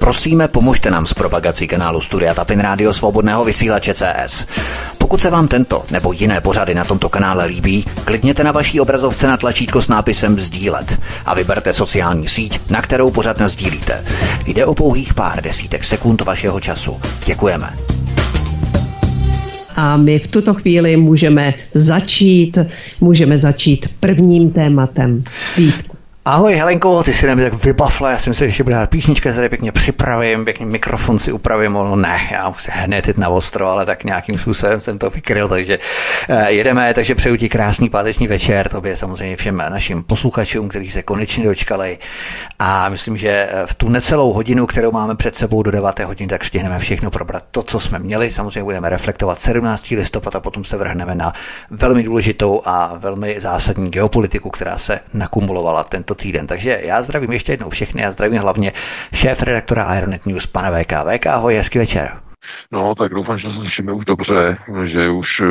Prosíme, pomožte nám s propagací kanálu Studia Tapin Rádio Svobodného vysílače CS. Pokud se vám tento nebo jiné pořady na tomto kanále líbí, klikněte na vaší obrazovce na tlačítko s nápisem sdílet a vyberte sociální síť, na kterou pořad nasdílíte. Jde o pouhých pár desítek sekund vašeho času. Děkujeme. A my v tuto chvíli můžeme začít prvním tématem. Vítku. Ahoj Helenko, ty si na mě tak vybafla, já si myslím, že ještě bude dát písnička, tady pěkně připravím, pěkně mikrofon si upravím, no ne, já musím hned jít na ostro, ale tak nějakým způsobem jsem to vykryl, takže jedeme, takže přeju ti krásný páteční večer, tobě samozřejmě všem našim posluchačům, kteří se konečně dočkali a myslím, že v tu necelou hodinu, kterou máme před sebou do 9 hodin, tak stihneme všechno probrat to, co jsme měli, samozřejmě budeme reflektovat 17. listopad a potom se vrhneme na velmi důležitou a velmi zásadní geopolitiku, která se nakumulovala tento týden. Takže já zdravím ještě jednou všechny a zdravím hlavně šéf-redaktora Ironet News, pana VK. VK, ahoj, hezký večer. No, tak doufám, že se slyšíme už dobře, že už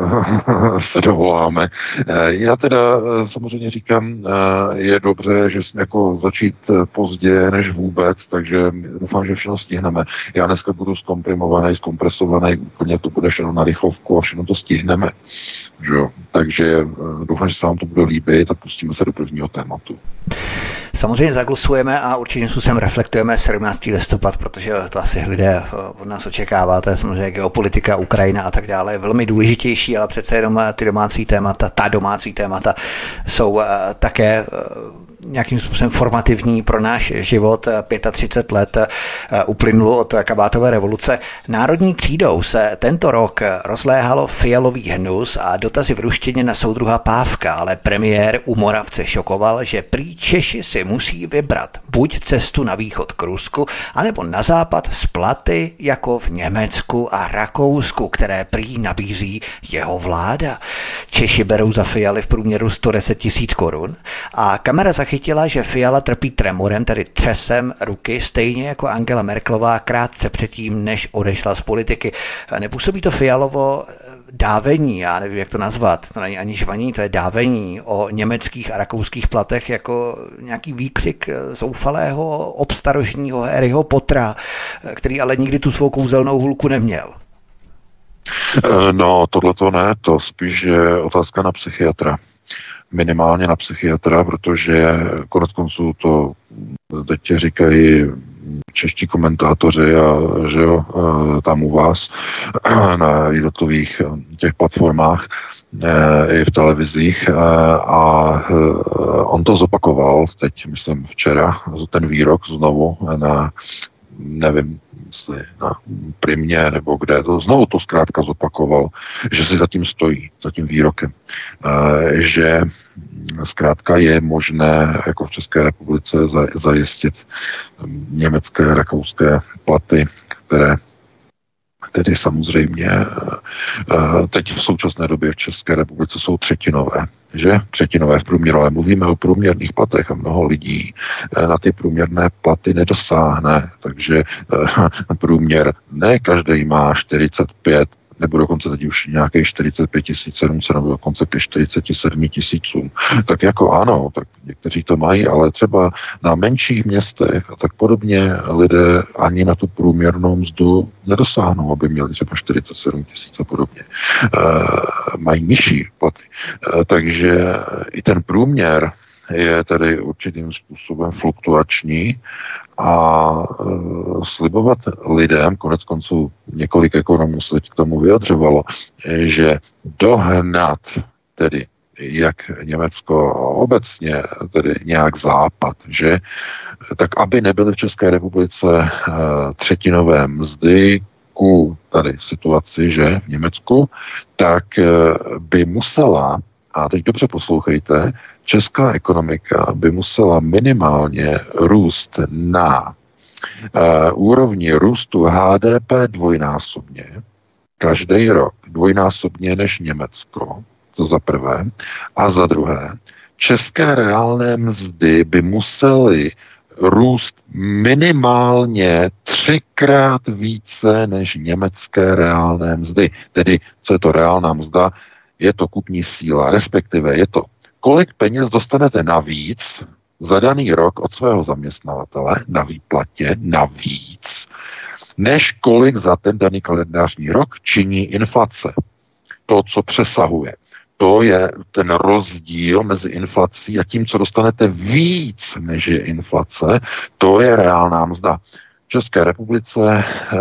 se dovoláme. Já teda samozřejmě říkám, je dobře, že jsme jako začít pozdě než vůbec, takže doufám, že všechno stihneme. Já dneska budu zkompresovaný, úplně to bude všechno na rychlovku a všechno to stihneme. Že? Takže doufám, že se vám to bude líbit a pustíme se do prvního tématu. Samozřejmě zaglusujeme a určitě způsobem reflektujeme 17. listopad, protože to asi lidé od nás očekává, to je samozřejmě geopolitika, Ukrajina a tak dále, je velmi důležitější, ale přece jenom ta domácí témata jsou také nějakým způsobem formativní pro náš život. 35 let uplynulo od kabátové revoluce. Národní třídou se tento rok rozléhalo fialový hnus a dotazy v ruštině na soudruha Pávka, ale premiér u Moravce šokoval, že prý Češi si musí vybrat buď cestu na východ k Rusku, anebo na západ z platy jako v Německu a Rakousku, které prý nabízí jeho vláda. Češi berou za Fialy v průměru 110 000 korun a kamera zachytila, že Fiala trpí tremorem, tedy třesem ruky, stejně jako Angela Merkelová krátce předtím, než odešla z politiky. Nepůsobí to Fialovo dávení, já nevím, jak to nazvat, to není ani žvaní, to je dávení o německých a rakouských platech jako nějaký výkřik zoufalého obstarožního Harryho Pottera, který ale nikdy tu svou kouzelnou hůlku neměl. No, tohleto ne, to spíš je otázka na psychiatra. Minimálně na psychiatra, protože konec konců to teď říkají čeští komentátoři a že jo, tam u vás na jednotlivých těch platformách i v televizích a on to zopakoval teď, myslím včera, ten výrok znovu na nevím, jestli na Primě nebo kde, to znovu to zkrátka zopakoval, že si zatím stojí, za tím výrokem, že zkrátka je možné jako v České republice zajistit německé, rakouské platy, které tedy samozřejmě teď v současné době v České republice jsou třetinové, že? Třetinové v průměru, ale mluvíme o průměrných platech a mnoho lidí na ty průměrné platy nedosáhne, takže průměr ne každý má 45, nebo dokonce teď už nějakých 45 700, nebo dokonce ke 47 000. Tak jako ano, tak někteří to mají, ale třeba na menších městech a tak podobně lidé ani na tu průměrnou mzdu nedosáhnou, aby měli třeba 47 000 a podobně. Mají nižší platy. Takže i ten průměr je tedy určitým způsobem fluktuační a slibovat lidem, konec konců několik ekonomů se k tomu vyjadřovalo, že dohnat tedy jak Německo obecně, tedy nějak západ, že tak aby nebyly v České republice třetinové mzdy ku tady situaci, že v Německu, tak by musela, a teď dobře poslouchejte, česká ekonomika by musela minimálně růst na úrovni růstu HDP dvojnásobně, každý rok dvojnásobně než Německo, to za prvé, a za druhé, české reálné mzdy by musely růst minimálně 3krát více než německé reálné mzdy. Tedy, co je to reálná mzda? Je to kupní síla, respektive je to, kolik peněz dostanete navíc za daný rok od svého zaměstnavatele na výplatě navíc, než kolik za ten daný kalendářní rok činí inflace. To, co přesahuje. To je ten rozdíl mezi inflací a tím, co dostanete víc, než je inflace, to je reálná mzda. V České republice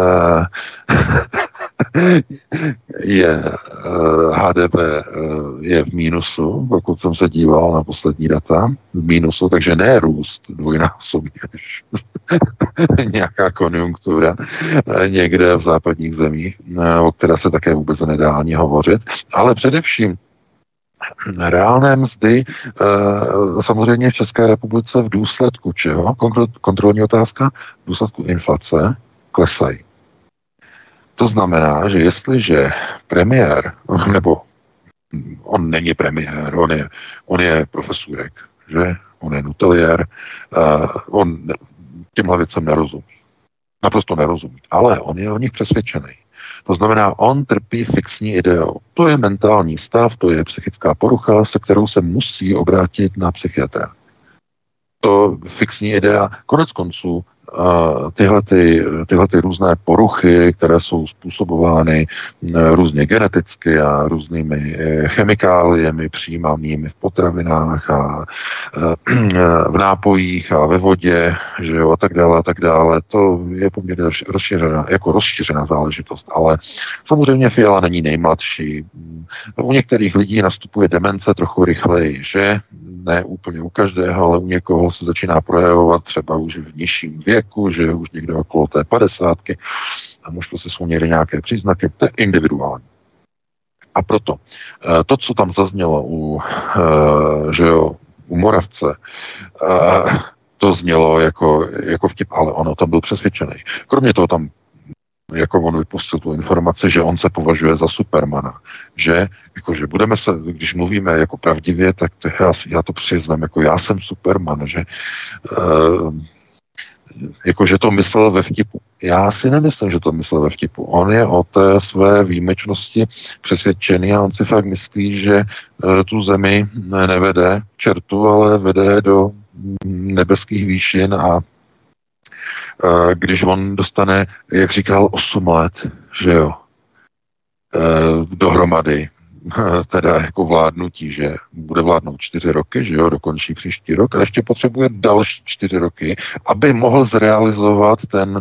je HDP je v mínusu, pokud jsem se díval na poslední data, v mínusu, takže ne růst dvojnásobně, než nějaká konjunktura někde v západních zemích, o které se také vůbec nedá ani hovořit, ale především reálné mzdy samozřejmě v České republice v důsledku čeho? Kontrolní otázka. V důsledku inflace klesají. To znamená, že jestliže premiér, nebo on není premiér, on je profesurek, že? On je nuteliér, on těmhle věcem nerozumí. Naprosto nerozumí. Ale on je o nich přesvědčený. To znamená, on trpí fixní ideou. To je mentální stav, to je psychická porucha, se kterou se musí obrátit na psychiatra. To fixní idea, konec konců, tyhle různé poruchy, které jsou způsobovány různě geneticky a různými chemikáliemi přijímanými v potravinách a v nápojích a ve vodě, že jo, a tak dále. To je poměrně rozšířená záležitost, ale samozřejmě Fiala není nejmladší. U některých lidí nastupuje demence trochu rychleji, že? Ne úplně u každého, ale u někoho se začíná projevovat třeba už v nižším věku, že už někde okolo té 50 a možná se jsou někde nějaké příznaky, to je individuální. A proto to, co tam zaznělo u Moravce, to znělo jako vtip, ale ono tam byl přesvědčený. Kromě toho tam jako on vypustil tu informaci, že on se považuje za supermana, že jakože budeme se, když mluvíme jako pravdivě, tak to já to přiznám, jako já jsem superman, že jakože to myslel ve vtipu. Já si nemyslím, že to myslel ve vtipu. On je o té své výjimečnosti přesvědčený a on si fakt myslí, že tu zemi nevede čertu, ale vede do nebeských výšin a když on dostane, jak říkal, 8 let, že jo, dohromady, teda jako vládnutí, že bude vládnout 4 roky, že jo, dokončí příští rok a ještě potřebuje další 4 roky, aby mohl zrealizovat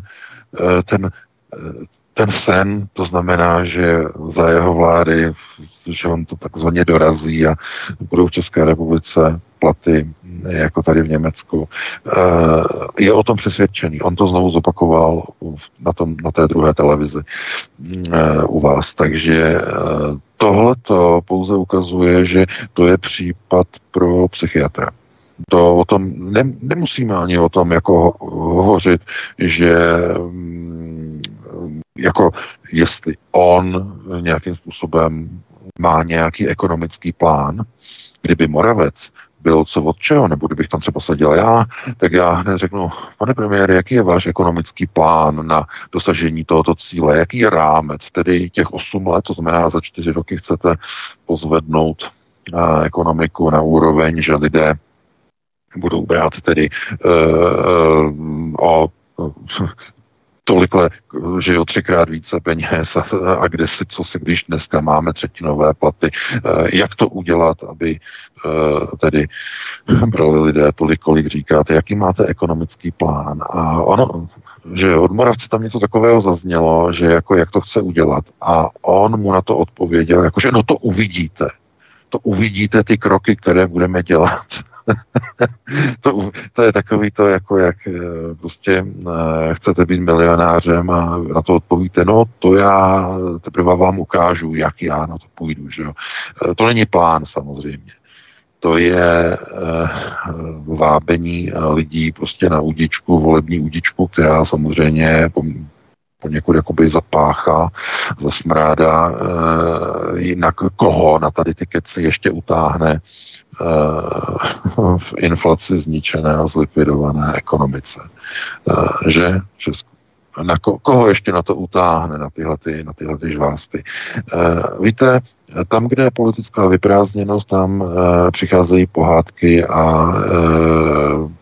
ten sen, to znamená, že za jeho vlády, že on to takzvaně dorazí a budou v České republice platy jako tady v Německu. Je o tom přesvědčený. On to znovu zopakoval na té druhé televizi u vás. Takže tohleto pouze ukazuje, že to je případ pro psychiatra. To o tom nemusíme ani o tom jako hovořit, že jako jestli on nějakým způsobem má nějaký ekonomický plán, kdyby Moravec byl co od čeho, nebo kdybych tam třeba seděl já, tak já hned řeknu, pane premiére, jaký je váš ekonomický plán na dosažení tohoto cíle, jaký je rámec, tedy těch 8 let, to znamená za 4 roky chcete pozvednout ekonomiku na úroveň, že lidé budou brát tedy o tolikle, že jo, 3krát více peněz a když dneska máme 3tinové platy, jak to udělat, aby tedy brali lidé tolik, kolik říkáte, jaký máte ekonomický plán. A ono, že od Moravce tam něco takového zaznělo, že jako jak to chce udělat a on mu na to odpověděl, jakože no to uvidíte ty kroky, které budeme dělat. to je takový to, jako jak prostě chcete být milionářem a na to odpovíte, no to já teprve vám ukážu, jak já na to půjdu. Že jo? To není plán samozřejmě. To je vábení lidí prostě na udičku, volební udičku, která samozřejmě poněkud jakoby zapáchá, zasmrádá, jinak koho na tady ty keci ještě utáhne v inflaci zničené a zlikvidované ekonomice. Že v Česku. Koho ještě na to utáhne, na tyhle žvásty. Víte, tam, kde je politická vyprázdněnost, tam přicházejí pohádky a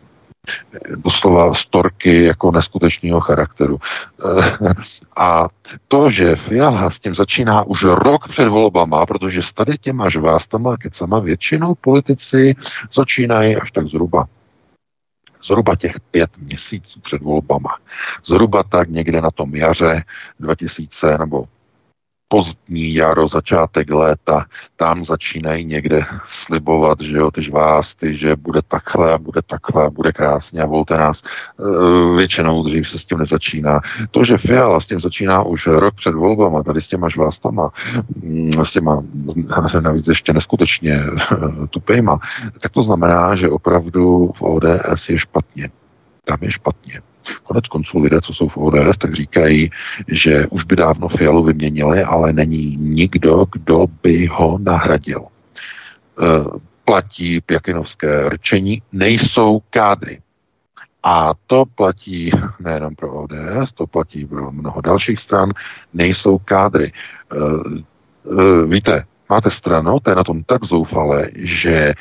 doslova storky jako neskutečného charakteru. A to, že Fiala s tím začíná už rok před volbama, protože s tady těma žvástama, kecama většinou politici začínají až tak zhruba těch 5 měsíců před volbama. Zhruba tak někde na tom jaře 2000 nebo pozdní jaro, začátek léta, tam začínají někde slibovat, že jo, ty žvásty, že bude takhle, bude krásně a volte nás. Většinou dřív se s tím nezačíná. To, že Fiala s tím začíná už rok před volbama, tady s těma žvástama, s těma navíc ještě neskutečně tupejma, tak to znamená, že opravdu v ODS je špatně. Tam je špatně. Konec konců lidé, co jsou v ODS, tak říkají, že už by dávno Fialu vyměnili, ale není nikdo, kdo by ho nahradil. Platí pjakinovské rčení, nejsou kádry. A to platí nejenom pro ODS, to platí pro mnoho dalších stran, nejsou kádry. Víte, máte stranu, to je na tom tak zoufale, že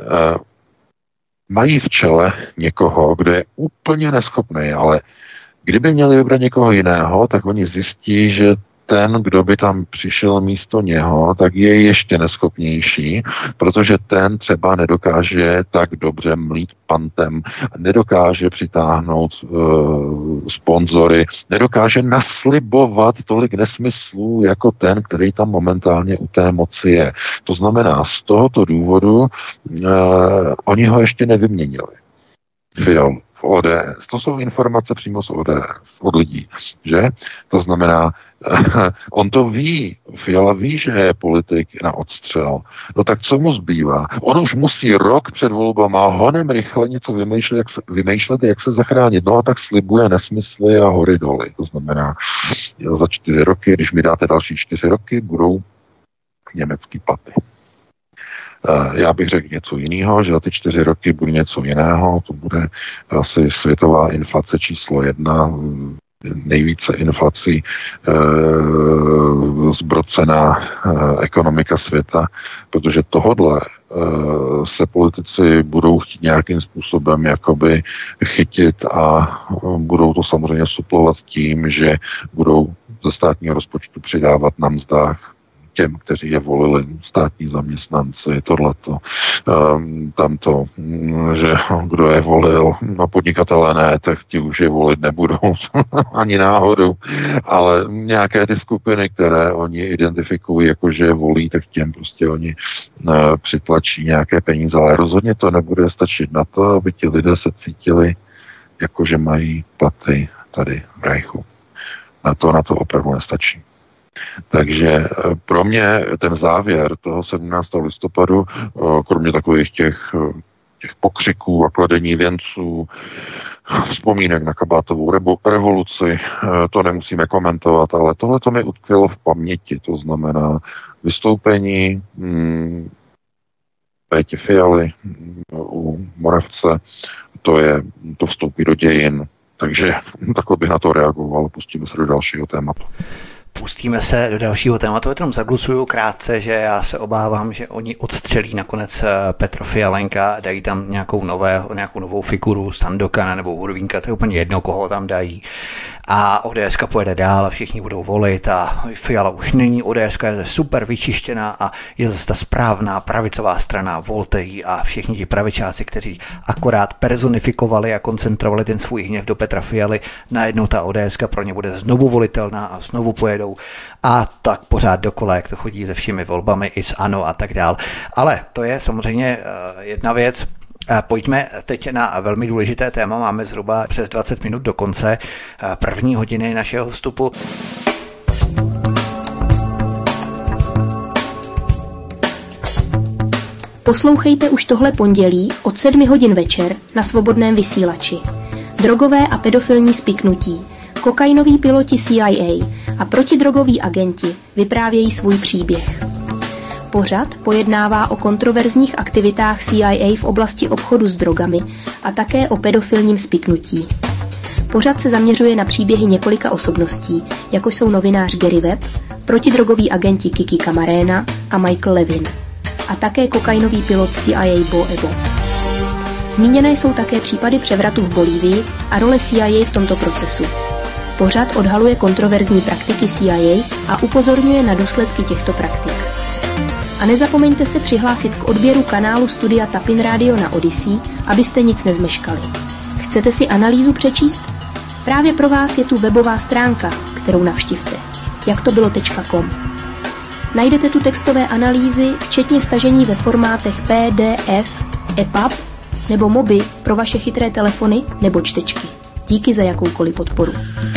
mají v čele někoho, kdo je úplně neschopný, ale kdyby měli vybrat někoho jiného, tak oni zjistí, že ten, kdo by tam přišel místo něho, tak je ještě neschopnější, protože ten třeba nedokáže tak dobře mlít pantem, nedokáže přitáhnout sponzory, nedokáže naslibovat tolik nesmyslů jako ten, který tam momentálně u té moci je. To znamená, z tohoto důvodu oni ho ještě nevyměnili. Fialu v ODS. To jsou informace přímo z ODS, od lidí, že? To znamená, on to ví, Fiala ví, že je politik na odstřel. No tak co mu zbývá? On už musí rok před volbama honem rychle něco vymýšlet, jak se zachránit. No a tak slibuje nesmysly a hory doly. To znamená, za 4 roky, když mi dáte další 4 roky, budou německý platy. Já bych řekl něco jiného, že za ty 4 roky bude něco jiného, to bude asi světová inflace číslo 1, nejvíce inflací zbrocená ekonomika světa, protože tohodle se politici budou chtít nějakým způsobem jakoby chytit a budou to samozřejmě suplovat tím, že budou ze státního rozpočtu přidávat na mzdách těm, kteří je volili, státní zaměstnanci, tohleto, tamto, že kdo je volil, no podnikatelé ne, tak ti už je volit nebudou, ani náhodou, ale nějaké ty skupiny, které oni identifikují, jako že je volí, tak těm prostě oni přitlačí nějaké peníze, ale rozhodně to nebude stačit na to, aby ti lidé se cítili, jako že mají platy tady v Reichu. Na to opravdu nestačí. Takže pro mě ten závěr toho 17. listopadu, kromě takových těch pokřiků a kladení věnců, vzpomínek na Kabátovou revoluci, to nemusíme komentovat, ale tohle to mi utkvělo v paměti, to znamená vystoupení Péti Fialy u Moravce, to vstoupí do dějin, takže takhle bych na to reagoval, pustíme se do dalšího tématu. Pustíme se do dalšího tématu, jenom zaglucuju krátce, že já se obávám, že oni odstřelí nakonec Petra Fialenka, dají tam nějakou novou figuru, Sandokana nebo Hurvínka, to je úplně jedno, koho tam dají. A ODSka pojede dál a všichni budou volit a Fiala už není, ODSka je super vyčištěná a je zase ta správná pravicová strana, volte jí a všichni ti pravičáci, kteří akorát personifikovali a koncentrovali ten svůj hněv do Petra Fialy, najednou ta ODSka pro ně bude znovu volitelná a znovu pojedou a tak pořád dokola, jak to chodí se všemi volbami i s ANO a tak dál. Ale to je samozřejmě jedna věc. Pojďme teď na velmi důležité téma. Máme zhruba přes 20 minut do konce první hodiny našeho vstupu. Poslouchejte už tohle pondělí od 7 hodin večer na Svobodném vysílači. Drogové a pedofilní spiknutí, kokainoví piloti CIA a protidrogoví agenti vyprávějí svůj příběh. Pořad pojednává o kontroverzních aktivitách CIA v oblasti obchodu s drogami a také o pedofilním spiknutí. Pořad se zaměřuje na příběhy několika osobností, jako jsou novinář Gary Webb, protidrogoví agenti Kiki Camarena a Michael Levin a také kokainový pilot CIA Bo Abbott. Zmíněné jsou také případy převratu v Bolívii a role CIA v tomto procesu. Pořad odhaluje kontroverzní praktiky CIA a upozorňuje na důsledky těchto praktik. A nezapomeňte se přihlásit k odběru kanálu Studia Tapin Radio na Odyssey, abyste nic nezmeškali. Chcete si analýzu přečíst? Právě pro vás je tu webová stránka, kterou navštivte. jaktobylo.com. Najdete tu textové analýzy, včetně stažení ve formátech PDF, EPUB nebo MOBI pro vaše chytré telefony nebo čtečky. Díky za jakoukoliv podporu.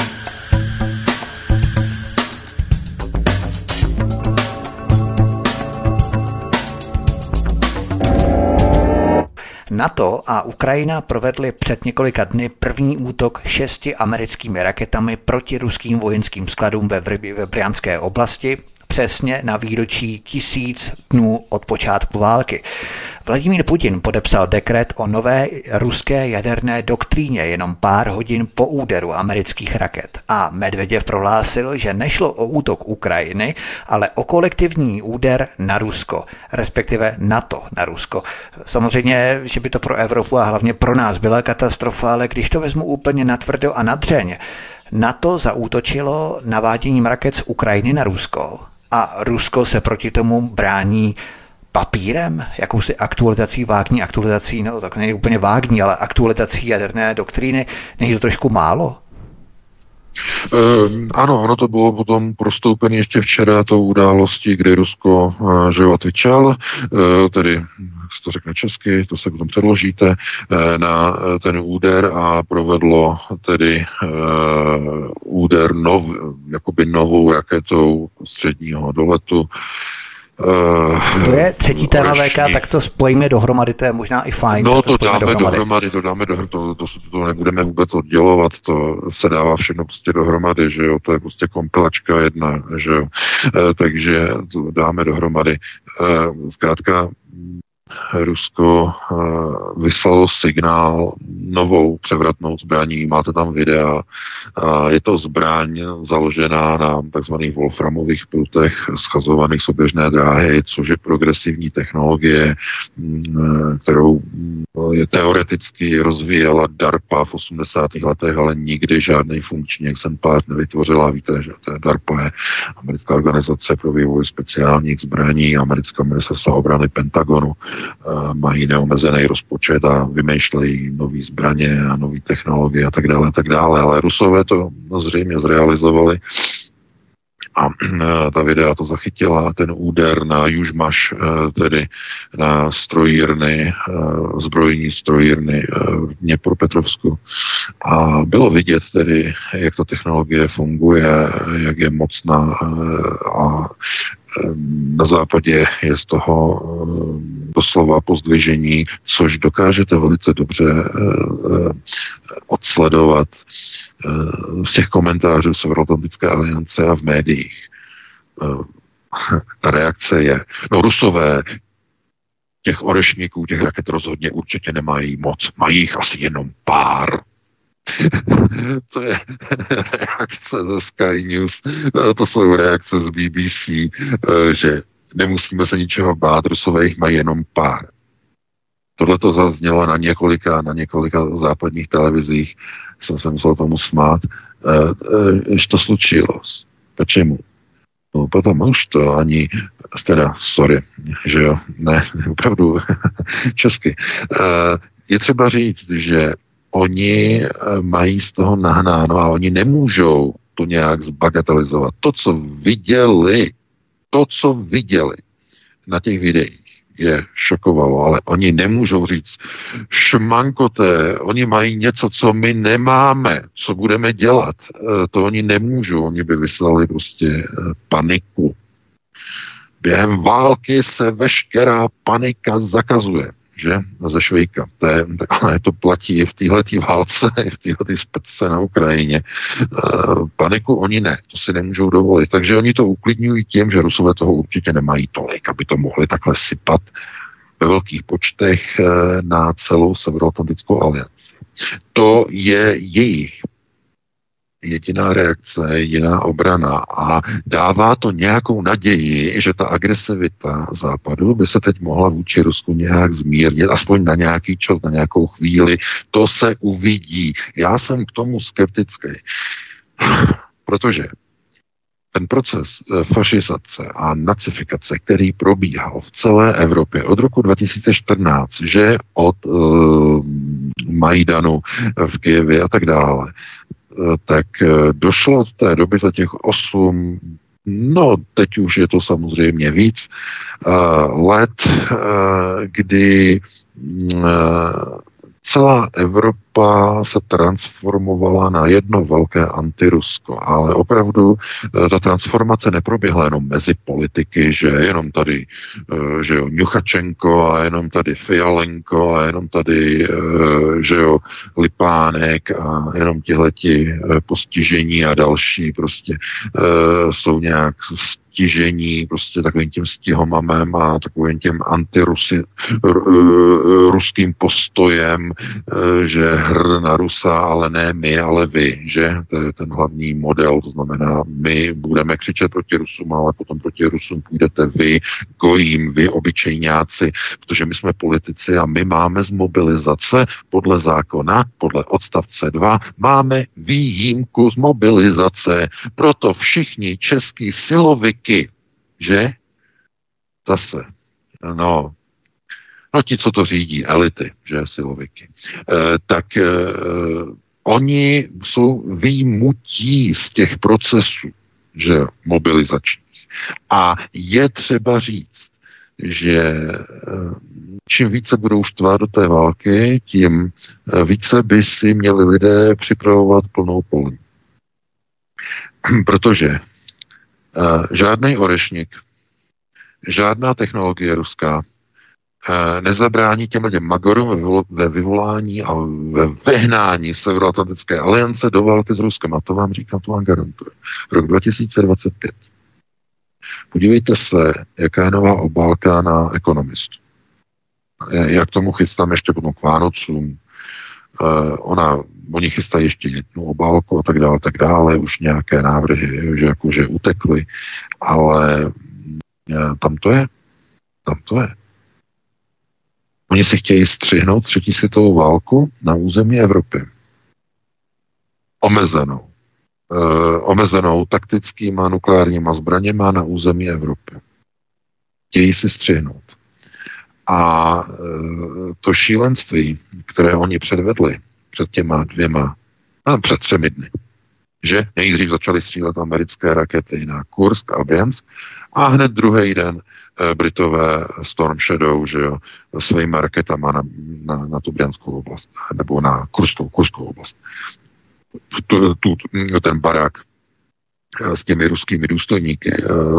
NATO a Ukrajina provedly před několika dny první útok 6 americkými raketami proti ruským vojenským skladům ve Bryanské oblasti, přesně na výročí 1000 dnů od počátku války. Vladimír Putin podepsal dekret o nové ruské jaderné doktríně jenom pár hodin po úderu amerických raket. A Medveděv prohlásil, že nešlo o útok Ukrajiny, ale o kolektivní úder na Rusko, respektive NATO na Rusko. Samozřejmě, že by to pro Evropu a hlavně pro nás byla katastrofa, ale když to vezmu úplně natvrdo a nadřeň, NATO zaútočilo naváděním raket z Ukrajiny na Rusko a Rusko se proti tomu brání papírem, jakousi aktualizací, vágní aktualizací, no tak není úplně vágní, ale aktualizací jaderné doktríny, není to trošku málo? Ano, ono to bylo potom prostoupené ještě včera tou událostí, kdy Rusko, že jo, отвечalo, tedy jak to řekne česky, to se potom předložíte, na ten úder a provedlo tedy úder jakoby novou raketou středního doletu. To je třetí téma VK, tak to spojíme dohromady, to je možná i fajn. No to dáme dohromady, to nebudeme vůbec oddělovat, to se dává všechno prostě dohromady, že jo, to je prostě kompilačka jedna, že jo, takže to dáme dohromady. Zkrátka Rusko vyslalo signál novou převratnou zbraní, máte tam videa, je to zbraň založená na takzvaných wolframových prutech schazovaných z oběžné dráhy, což je progresivní technologie, kterou je teoreticky rozvíjela DARPA v 80. letech, ale nikdy žádný funkční exemplář nevytvořila. Víte, že to je DARPA je americká organizace pro vývoj speciálních zbraní, americká ministerstva obrany Pentagonu, mají neomezený rozpočet a vymýšlejí nový zbraně a nový technologie a tak dále, ale Rusové to zřejmě zrealizovali a ta videa to zachytila, ten úder na Južmaš, tedy na strojírny, zbrojní strojírny v Dněpropetrovsku. A bylo vidět tedy, jak ta technologie funguje, jak je mocná a na západě je z toho doslova pozdvižení, což dokážete velice dobře odsledovat z těch komentářů Severoatlantické aliance a v médiích. Ta reakce je, no Rusové těch orešníků, těch raket rozhodně určitě nemají moc, mají jich asi jenom pár. To je reakce ze Sky News, to jsou reakce z BBC, že nemusíme se ničeho bát, Rusové jich mají jenom pár. Tohle to zaznělo na několika západních televizích, jsem se musel tomu smát, že to slučilo. Počemu? No, potom to ani, sorry, že jo, ne, opravdu česky. Je třeba říct, že oni mají z toho nahnáno a oni nemůžou to nějak zbagatelizovat. To, co viděli na těch videích, je šokovalo, ale oni nemůžou říct šmankoté, oni mají něco, co my nemáme, co budeme dělat. To oni nemůžou, oni by vyslali prostě paniku. Během války se veškerá panika zakazuje, že? Ze Švejka. Ale to platí i v téhletý válce, i v téhletý spece na Ukrajině. Paniku oni ne, to si nemůžou dovolit. Takže oni to uklidňují tím, že Rusové toho určitě nemají tolik, aby to mohli takhle sypat ve velkých počtech na celou Severoatlantickou alianci. To je jejich jediná reakce, jediná obrana a dává to nějakou naději, že ta agresivita Západu by se teď mohla vůči Rusku nějak zmírnit, aspoň na nějaký čas, na nějakou chvíli. To se uvidí. Já jsem k tomu skeptický, protože ten proces fašizace a nacifikace, který probíhal v celé Evropě od roku 2014, že od Majdanu v Kyjevě a tak dále, tak došlo od té doby za těch 8, no teď už je to samozřejmě víc, let, kdy celá Evropa se transformovala na jedno velké antirusko, ale opravdu ta transformace neproběhla jenom mezi politiky, že jenom tady, že jo, Ňuchačenko a jenom tady Fialenko a jenom tady, že jo, Lipánek a jenom tihleti postižení a další prostě jsou nějak stižení prostě takovým tím stihomamem a takovým tím ruským postojem, že hr na Rusa, ale ne my, ale vy, že? To je ten hlavní model, to znamená, my budeme křičet proti Rusům, ale potom proti Rusům půjdete vy, gojím, vy, obyčejňáci, protože my jsme politici a my máme z mobilizace podle zákona, podle odstavce 2, máme výjimku z mobilizace, proto všichni český siloviky, že? Zase, no, ti, co to řídí, elity, že, siloviky, tak oni jsou výjimutí z těch procesů, že, mobilizačních. A je třeba říct, že čím více budou štvát do té války, tím více by si měli lidé připravovat plnou polní. Protože žádný orešník, žádná technologie ruská nezabrání těm lidem magorům ve vyvolání a ve vyhnání Severoatlantické aliance do války s Ruskem. A to vám říkám, to vám garantuju. Rok 2025. Podívejte se, jaká je nová obálka na Ekonomistu. Jak tomu chystám ještě potom k Vánocům. Oni chystají ještě jednu obálku a tak dále, už nějaké návrhy, že jakože utekly, ale tam to je. Oni si chtějí střihnout třetí světovou válku na území Evropy. Omezenou taktickýma nukleárníma zbraněma na území Evropy. Chtějí si střihnout. A to šílenství, které oni předvedli před před 3 dny, že nejdřív začali střílet americké rakety na Kursk a Bryansk a hned druhý den Britové Storm Shadow, že jo, svými raketama na tu Bryanskou oblast, nebo na Kurskou oblast. Ten barák s těmi ruskými důstojníky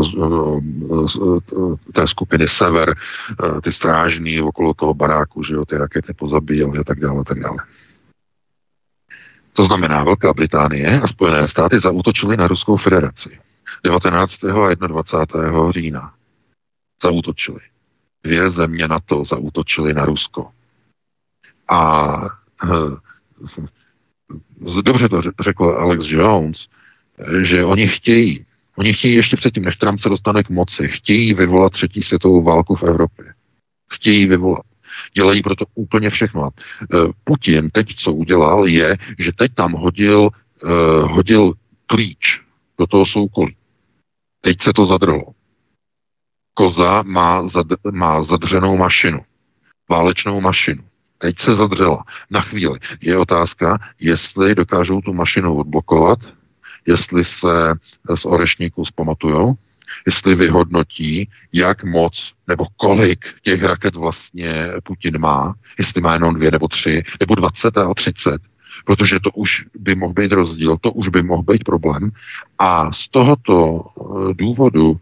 té skupiny Sever, ty strážní okolo toho baráku, že jo, ty rakety pozabíjeli a tak dále. To znamená, Velká Británie a Spojené státy zaútočily na Ruskou federaci 19. a 21. října. Zaútočili. 2 země NATO zaútočili na Rusko. A dobře to řekl Alex Jones, že oni chtějí ještě předtím, než Trump se dostane k moci, chtějí vyvolat 3. světovou válku v Evropě. Chtějí vyvolat. Dělají proto úplně všechno. Putin teď, co udělal, je, že teď tam hodil klíč do toho soukolí. Teď se to zadrhlo. Koza má zadřenou mašinu. Válečnou mašinu. Teď se zadřela. Na chvíli. Je otázka, jestli dokážou tu mašinu odblokovat, jestli se z orešníků zpamatujou, jestli vyhodnotí, jak moc nebo kolik těch raket vlastně Putin má, jestli má jenom 2 nebo 3, nebo 20 a 30, protože to už by mohl být rozdíl, to už by mohl být problém. A z tohoto důvodu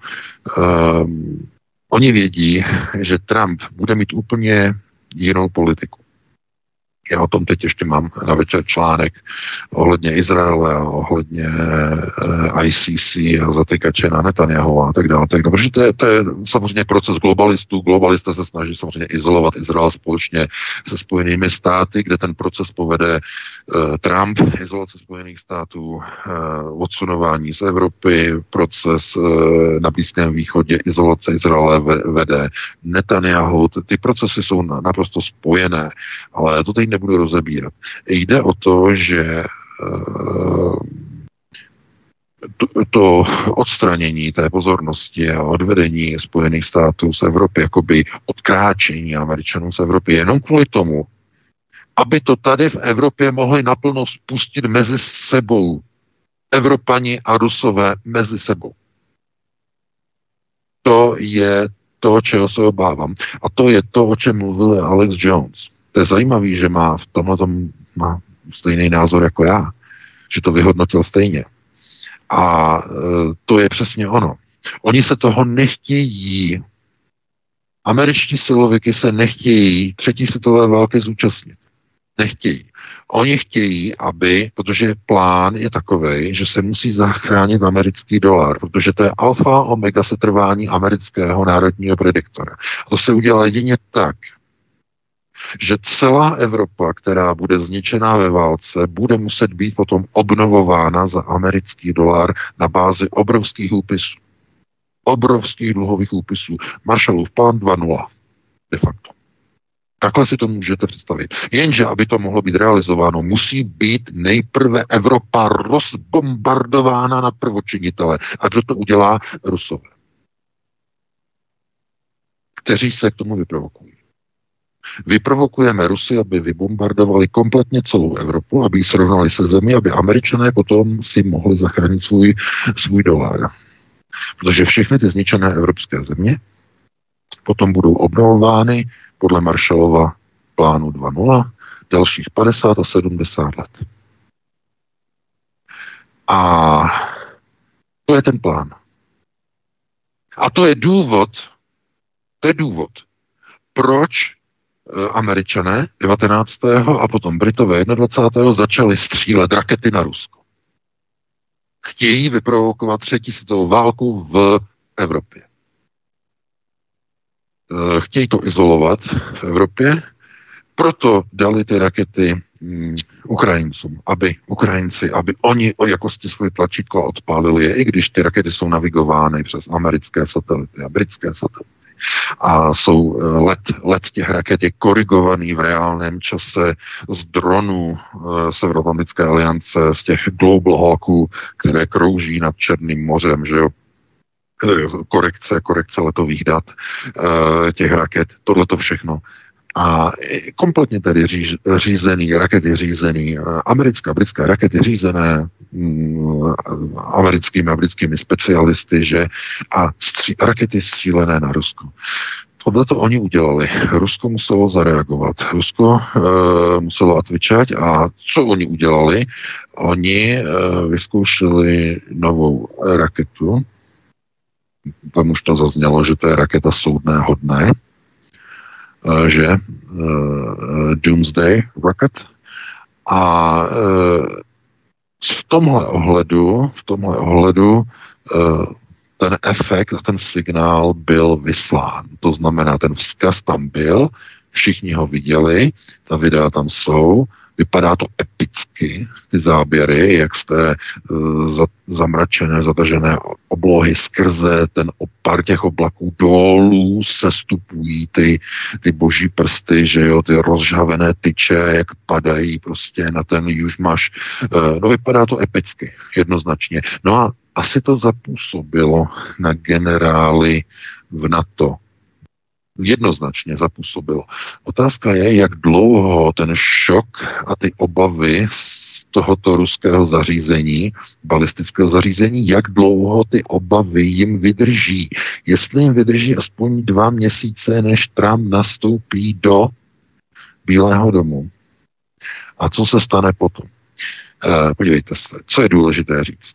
oni vědí, že Trump bude mít úplně jinou politiku. Já o tom teď ještě mám na večer článek ohledně Izraele a ohledně ICC a zatykače na Netanyahu a tak dále. Protože to je samozřejmě proces globalistů. Globalisté se snaží samozřejmě izolovat Izrael společně se Spojenými státy, kde ten proces povede Trump, izolace Spojených států, odsunování z Evropy, proces na Blízkém východě, izolace Izraele vede Netanyahu. Ty procesy jsou naprosto spojené, ale to teď nebudu rozebírat. Jde o to, že to odstranění té pozornosti a odvedení Spojených států z Evropy, jakoby odkráčení Američanů z Evropy, jenom kvůli tomu, aby to tady v Evropě mohli naplno spustit mezi sebou. Evropani a Rusové mezi sebou. To je to, čeho se obávám. A to je to, o čem mluvil Alex Jones. To je zajímavý, že má v tomhletom má stejný názor jako já. Že to vyhodnotil stejně. A to je přesně ono. Oni se toho nechtějí. Američtí siloviky se nechtějí třetí světové války zúčastnit. Nechtějí. Oni chtějí, protože plán je takovej, že se musí zachránit americký dolar, protože to je alfa omega setrvání amerického národního prediktora. A to se udělá jedině tak, že celá Evropa, která bude zničená ve válce, bude muset být potom obnovována za americký dolar na bázi obrovských úpisů. Obrovských dluhových úpisů. Marshallův plán 2.0. De facto. Takhle si to můžete představit. Jenže, aby to mohlo být realizováno, musí být nejprve Evropa rozbombardována na prvočinitele. A kdo to udělá? Rusové. Kteří se k tomu vyprovokují. Vyprovokujeme Rusy, aby vybombardovali kompletně celou Evropu, aby ji srovnali se zemí, aby Američané potom si mohli zachránit svůj dolar. Protože všechny ty zničené evropské země potom budou obnovovány podle Marshallova plánu 2.0 dalších 50 a 70 let. A to je ten plán. A to je důvod, proč Američané 19. a potom Britové 21. začali střílet rakety na Rusko. Chtějí vyprovokovat třetí světovou válku v Evropě. Chtějí to izolovat v Evropě, proto dali ty rakety Ukrajincům, aby oni jako stiskli tlačítko a odpálili je, i když ty rakety jsou navigovány přes americké satelity a britské satelity. A jsou let těch raket je korigovaný v reálném čase z dronů Severoatlantické aliance, z těch Global Hawků, které krouží nad Černým mořem, že jo, korekce letových dat těch raket, tohleto všechno. A kompletně tedy rakety řízený, britské rakety řízené americkými a britskými specialisty, že a rakety střílené na Rusko. Tohleto oni udělali. Rusko muselo zareagovat. Rusko muselo atvičať a co oni udělali? Oni vyzkoušeli novou raketu. Tam už to zaznělo, že to je raketa soudné hodné, že Doomsday Rocket. A v tomhle ohledu ten efekt a ten signál byl vyslán. To znamená, ten vzkaz tam byl, všichni ho viděli, ta videa tam jsou, vypadá to epicky, ty záběry, jak z té zamračené, zatažené oblohy skrze ten opar těch oblaků dolů sestupují ty boží prsty, že jo, ty rozžhavené tyče, jak padají prostě na ten južmaš. No vypadá to epicky, jednoznačně. No a asi to zapůsobilo na generály v NATO. Jednoznačně zapůsobilo. Otázka je, jak dlouho ten šok a ty obavy z tohoto ruského zařízení, balistického zařízení, jak dlouho ty obavy jim vydrží. Jestli jim vydrží aspoň 2 měsíce, než Trump nastoupí do Bílého domu. A co se stane potom? Podívejte se, co je důležité říct.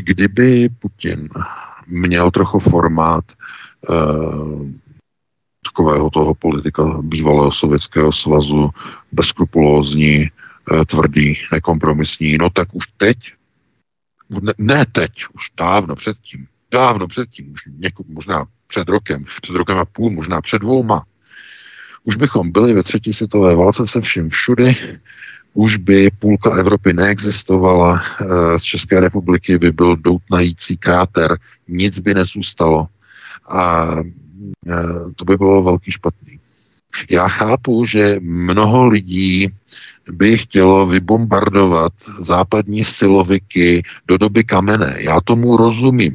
Kdyby Putin měl trochu formát takového toho politika bývalého Sovětského svazu, bezskrupulózní, tvrdý, nekompromisní, no tak už teď, ne teď, už dávno předtím, už možná před rokem a půl, možná před 2, už bychom byli ve 3. světové válce se vším všudy, už by půlka Evropy neexistovala, z České republiky by byl doutnající kráter, nic by nezůstalo a to by bylo velký špatný. Já chápu, že mnoho lidí by chtělo vybombardovat západní siloviky do doby kamenné. Já tomu rozumím.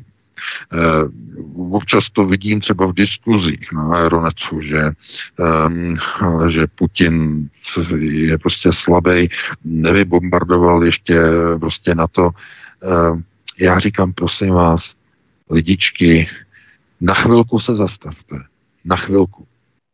Občas to vidím třeba v diskuzích na Aeronetu, že Putin je prostě slabý, nevybombardoval ještě prostě na to. Já říkám, prosím vás, lidičky, na chvilku se zastavte. Na chvilku.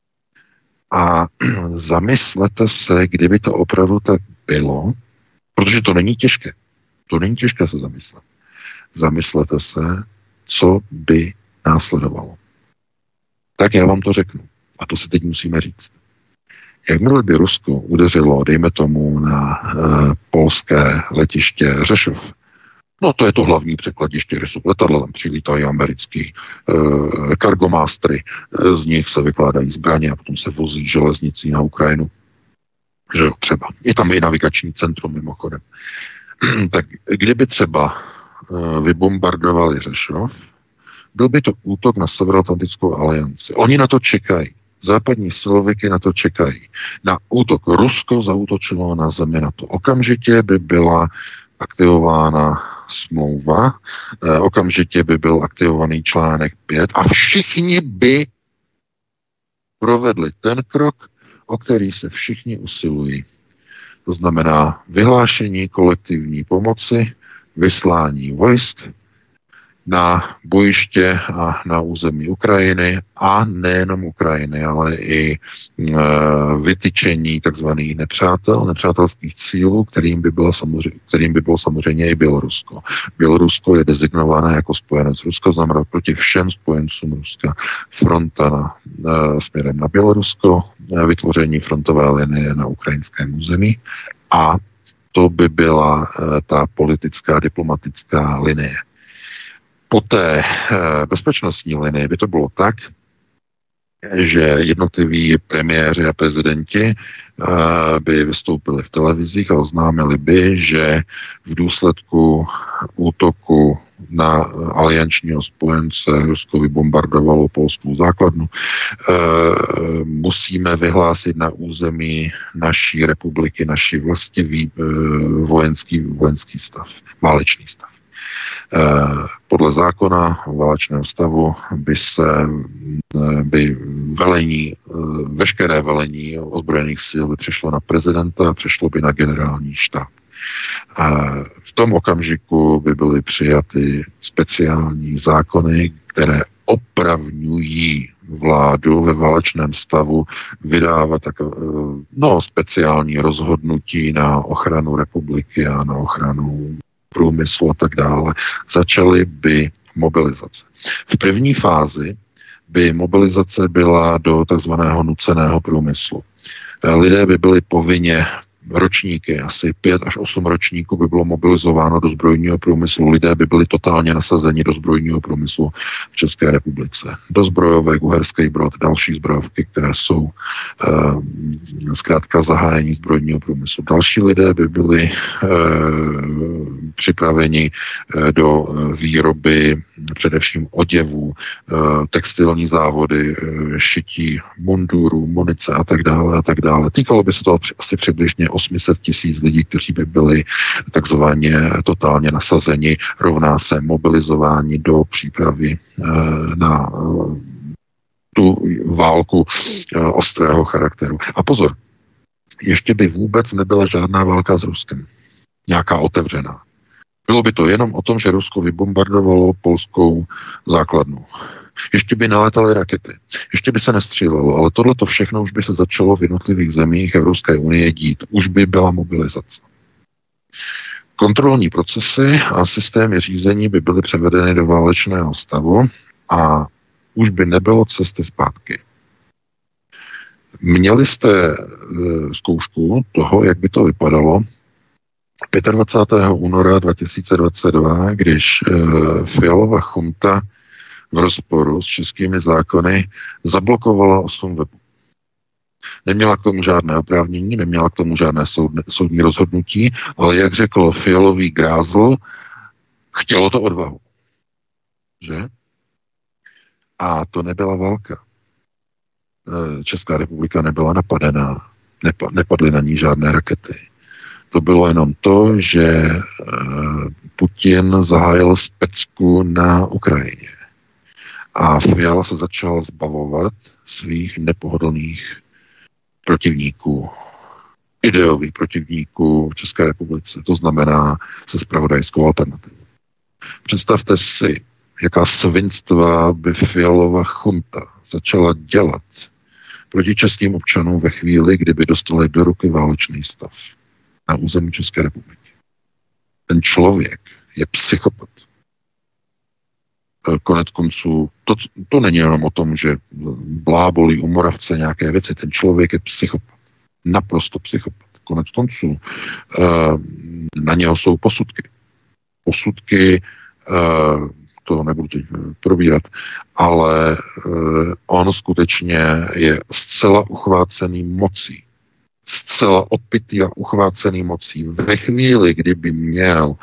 A zamyslete se, kdyby to opravdu tak bylo, protože to není těžké. To není těžké se zamyslet. Zamyslete se, co by následovalo. Tak já vám to řeknu. A to si teď musíme říct. Jakmile by Rusko udeřilo, dejme tomu, na polské letiště Řešov, no to je to hlavní překladiště, kde jsou letadla, tam přilítají americký kargomástry, z nich se vykládají zbraně a potom se vozí železnicí na Ukrajinu. Že jo, třeba. Je tam i navigační centrum mimochodem. Tak kdyby třeba vybombardovali Řešov, byl by to útok na Severoatlantickou alianci. Oni na to čekají. Západní siloviky na to čekají. Na útok Rusko zaútočilo na zemi NATO. Okamžitě by byla aktivována smlouva, okamžitě by byl aktivovaný článek 5 a všichni by provedli ten krok, o který se všichni usilují. To znamená vyhlášení kolektivní pomoci, vyslání vojsk na bojiště a na území Ukrajiny a nejenom Ukrajiny, ale i vytyčení takzvaných nepřátelských cílů, kterým by bylo samozřejmě i Bělorusko. Bělorusko je designováno jako spojenec Ruska, znamená proti všem spojencům Ruska. Fronta směrem na Bělorusko, vytvoření frontové linie na ukrajinském území a to by byla ta politická, diplomatická linie. Po té bezpečnostní linii by to bylo tak, že jednotliví premiéři a prezidenti by vystoupili v televizích a oznámili by, že v důsledku útoku na aliančního spojence Rusko vybombardovalo polskou základnu. Musíme vyhlásit na území naší republiky, naší vlasti vojenský stav, válečný stav. Podle zákona o válečném stavu by veškeré velení ozbrojených sil by přešlo na prezidenta a přešlo by na generální štáb. V tom okamžiku by byly přijaty speciální zákony, které opravňují vládu ve válečném stavu vydávat speciální rozhodnutí na ochranu republiky a na ochranu průmyslu a tak dále. Začaly by mobilizace. V první fázi by mobilizace byla do takzvaného nuceného průmyslu. Lidé by byli povinně ročníky, asi 5 až 8 ročníků by bylo mobilizováno do zbrojního průmyslu. Lidé by byli totálně nasazeni do zbrojního průmyslu v České republice. Do zbrojovek, Uherský Brod, další zbrojovky, které jsou zkrátka zahájení zbrojního průmyslu. Další lidé by byli připraveni do výroby především oděvů, textilní závody, šití mundurů, munice a tak dále a tak dále. Týkalo by se to asi přibližně 800 000 lidí, kteří by byli takzvaně totálně nasazeni, rovná se mobilizování do přípravy na tu válku ostrého charakteru. A pozor, ještě by vůbec nebyla žádná válka s Ruskem. Nějaká otevřená. Bylo by to jenom o tom, že Rusko vybombardovalo polskou základnu. Ještě by naletaly rakety. Ještě by se nestřílelo, ale tohleto všechno už by se začalo v jednotlivých zemích Evropské unie dít. Už by byla mobilizace. Kontrolní procesy a systémy řízení by byly převedeny do válečného stavu a už by nebylo cesty zpátky. Měli jste zkoušku toho, jak by to vypadalo 25. února 2022, když Fialova chunta v rozporu s českými zákony zablokovala 8 webů. Neměla k tomu žádné oprávnění, neměla k tomu žádné soudní rozhodnutí, ale jak řekl Fialový grázl, chtělo to odvahu. Že? A to nebyla válka. Česká republika nebyla napadená, nepadly na ní žádné rakety. To bylo jenom to, že Putin zahájil specku na Ukrajině. A Fiala se začal zbavovat svých nepohodlných protivníků, ideových protivníků v České republice. To znamená se zpravodajskou alternativou. Představte si, jaká svinstva by Fialova chunta začala dělat proti českým občanům ve chvíli, kdyby dostali do ruky válečný stav na území České republiky. Ten člověk je psychopat. Konec konců, to není jenom o tom, že blábolí u Moravce nějaké věci. Ten člověk je psychopat. Naprosto psychopat. Konec konců, na něho jsou posudky. Posudky, to nebudu teď probírat, ale on skutečně je zcela uchvácený mocí. Zcela opitý a uchvácený mocí. Ve chvíli, kdyby měl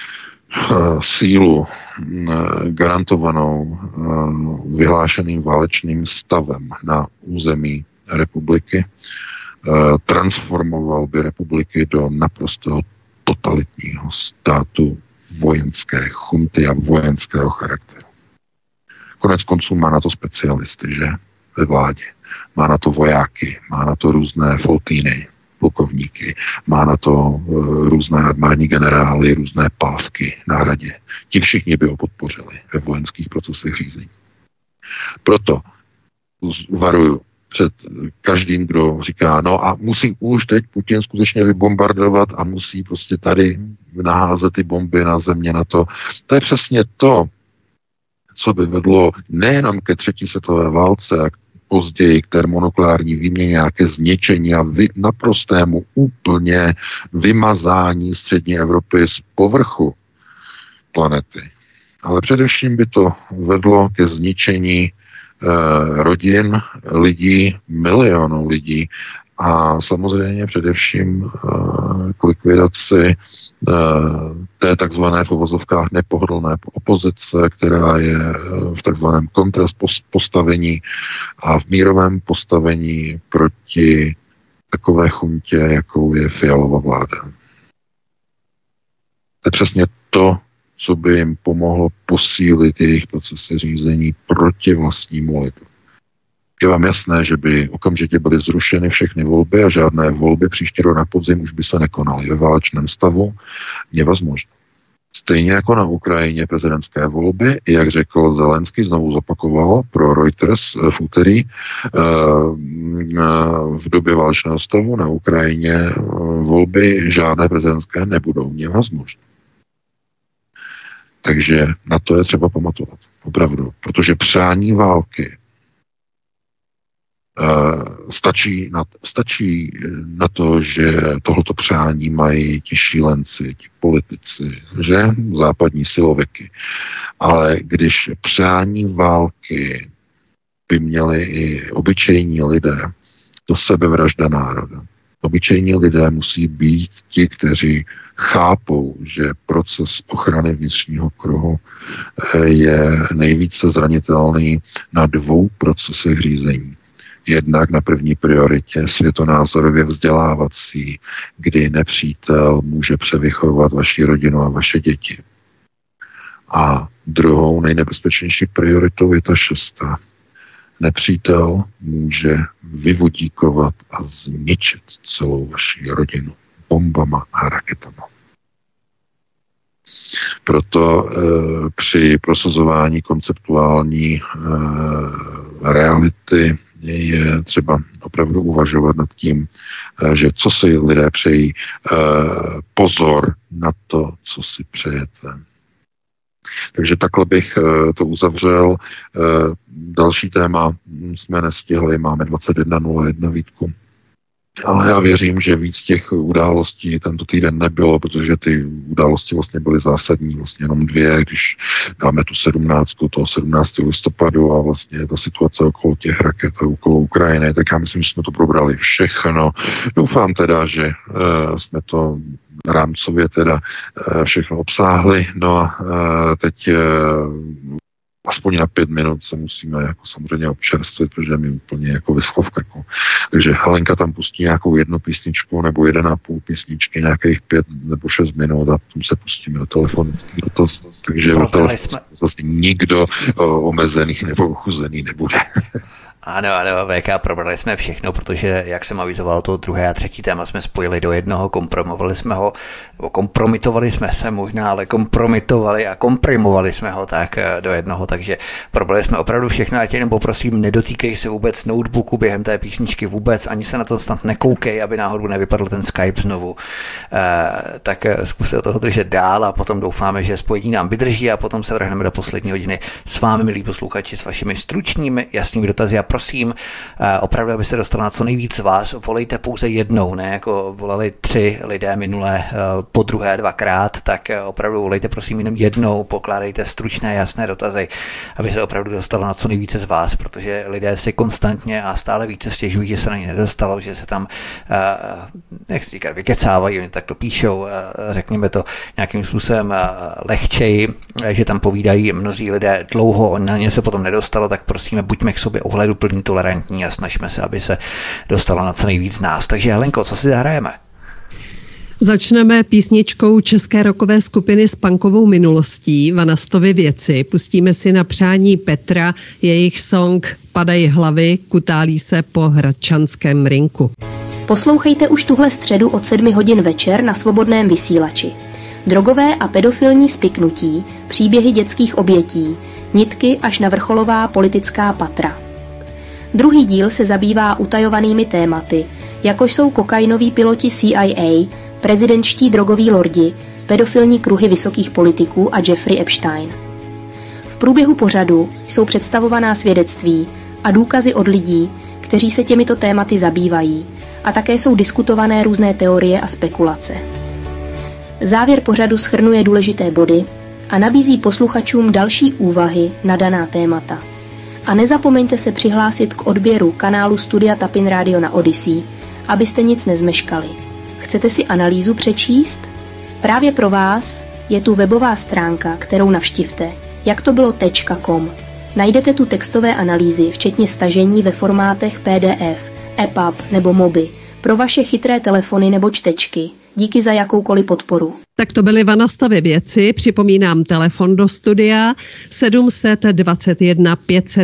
sílu garantovanou vyhlášeným válečným stavem na území republiky, transformoval by republiky do naprosto totalitního státu vojenské chunty a vojenského charakteru. Konec konců má na to specialisty, že? Ve vládě. Má na to vojáky, má na to různé foltíny, plukovníky, má na to různé armádní generály, různé pávky na radě. Ti všichni by ho podpořili ve vojenských procesech řízení. Proto varuju před každým, kdo říká, no a musí už teď Putin skutečně vybombardovat a musí prostě tady naházet ty bomby na země na to. To je přesně to, co by vedlo nejenom ke třetí světové válce a později k termonukleární výměně, nějaké zničení a naprostému úplně vymazání střední Evropy z povrchu planety. Ale především by to vedlo ke zničení rodin, lidí, milionů lidí a samozřejmě především k likvidaci té takzvané v uvozovkách nepohodlné opozice, která je v takzvaném kontrast postavení a v mírovém postavení proti takové chuntě, jakou je Fialova vláda. To je přesně to, co by jim pomohlo posílit jejich procesy řízení proti vlastnímu lidu. Je vám jasné, že by okamžitě byly zrušeny všechny volby a žádné volby příští rok na podzim už by se nekonaly. Ve válečném stavu nevazmožno. Stejně jako na Ukrajině prezidentské volby, jak řekl Zelenský, znovu zopakoval pro Reuters v úterý, v době válečného stavu na Ukrajině volby žádné prezidentské nebudou nevazmožno. Takže na to je třeba pamatovat. Opravdu. Protože přání války stačí na to, že tohleto přání mají ti šílenci, ti politici, že? Západní silověky. Ale když přání války by měli i obyčejní lidé, to sebevražda národa. Obyčejní lidé musí být ti, kteří chápou, že proces ochrany vnitřního kruhu je nejvíce zranitelný na 2 procesech řízení. Jednak na první prioritě světonázorově vzdělávací, kdy nepřítel může převychovat vaši rodinu a vaše děti. A druhou nejnebezpečnější prioritou je ta 6. Nepřítel může vyvodíkovat a zničit celou vaši rodinu bombama a raketama. Proto při prosazování konceptuální reality je třeba opravdu uvažovat nad tím, že co si lidé přejí, pozor na to, co si přejete. Takže takhle bych to uzavřel. Další téma jsme nestihli, máme 21:01 Vítku. Ale já věřím, že víc těch událostí tento týden nebylo, protože ty události vlastně byly zásadní, vlastně jenom dvě, když dáme tu 17. listopadu a vlastně ta situace okolo těch raket a okolo Ukrajiny, tak já myslím, že jsme to probrali všechno. Doufám teda, že jsme to rámcově teda všechno obsáhli. No a teď aspoň na 5 minut se musíme jako samozřejmě občerstvit, protože mi úplně jako vyschlo v krku. Takže Helenka tam pustí nějakou jednu písničku nebo 1,5 písničky, nějakých 5 nebo 6 minut a potom se pustíme do telefonických dotazů. Takže o telefonických vlastně nikdo omezený nebo ochuzený nebude. Ano, VK, probrali jsme všechno, protože, jak jsem avizoval, to druhé a třetí téma jsme spojili do jednoho, kompromitovali jsme se možná, ale kompromitovali a komprimovali jsme ho tak do jednoho, takže probrali jsme opravdu všechno a tě jenom poprosím, nedotýkej se vůbec notebooku během té písničky vůbec, ani se na to snad nekoukej, aby náhodou nevypadl ten Skype znovu. Tak zkuste toho držet dál a potom doufáme, že spojení nám vydrží a potom se vrhneme do poslední hodiny s vámi, milí posluchači, s vašimi stručnými, jasnými dotazy. A prosím, opravdu, abyste dostali na co nejvíc vás, volejte pouze jednou, ne jako volali 3 lidé minulé, po druhé 2krát, tak opravdu volejte prosím jenom jednou, pokládejte stručné, jasné dotazy, aby se opravdu dostalo na co nejvíce z vás, protože lidé si konstantně a stále více stěžují, že se na ně nedostalo, že se tam, jak se říká, vykecávají, oni tak to píšou, řekněme to nějakým způsobem lehčeji, že tam povídají mnozí lidé dlouho, na ně se potom nedostalo, tak prosíme, buďme k sobě ohleduplní, tolerantní a snažíme se, aby se dostalo na co nejvíc nás. Takže Helenko, co si zahrajeme? Začneme písničkou české rockové skupiny s punkovou minulostí Vanastovy věci. Pustíme si na přání Petra jejich song Padají hlavy, kutálí se po hradčanském rynku. Poslouchejte už tuhle středu od 7 hodin večer na Svobodném vysílači. Drogové a pedofilní spiknutí, příběhy dětských obětí, nitky až na vrcholová politická patra. Druhý díl se zabývá utajovanými tématy, jako jsou kokainoví piloti CIA, prezidentští drogoví lordi, pedofilní kruhy vysokých politiků a Jeffrey Epstein. V průběhu pořadu jsou představovaná svědectví a důkazy od lidí, kteří se těmito tématy zabývají, a také jsou diskutované různé teorie a spekulace. Závěr pořadu shrnuje důležité body a nabízí posluchačům další úvahy na daná témata. A nezapomeňte se přihlásit k odběru kanálu Studia Tapin Radio na Odyssey, abyste nic nezmeškali. Chcete si analýzu přečíst? Právě pro vás je tu webová stránka, kterou navštivte, jaktobylo.com. Najdete tu textové analýzy, včetně stažení ve formátech PDF, EPUB nebo MOBI, pro vaše chytré telefony nebo čtečky. Díky za jakoukoliv podporu. Tak to byly Vanastovy věci. Připomínám telefon do studia 721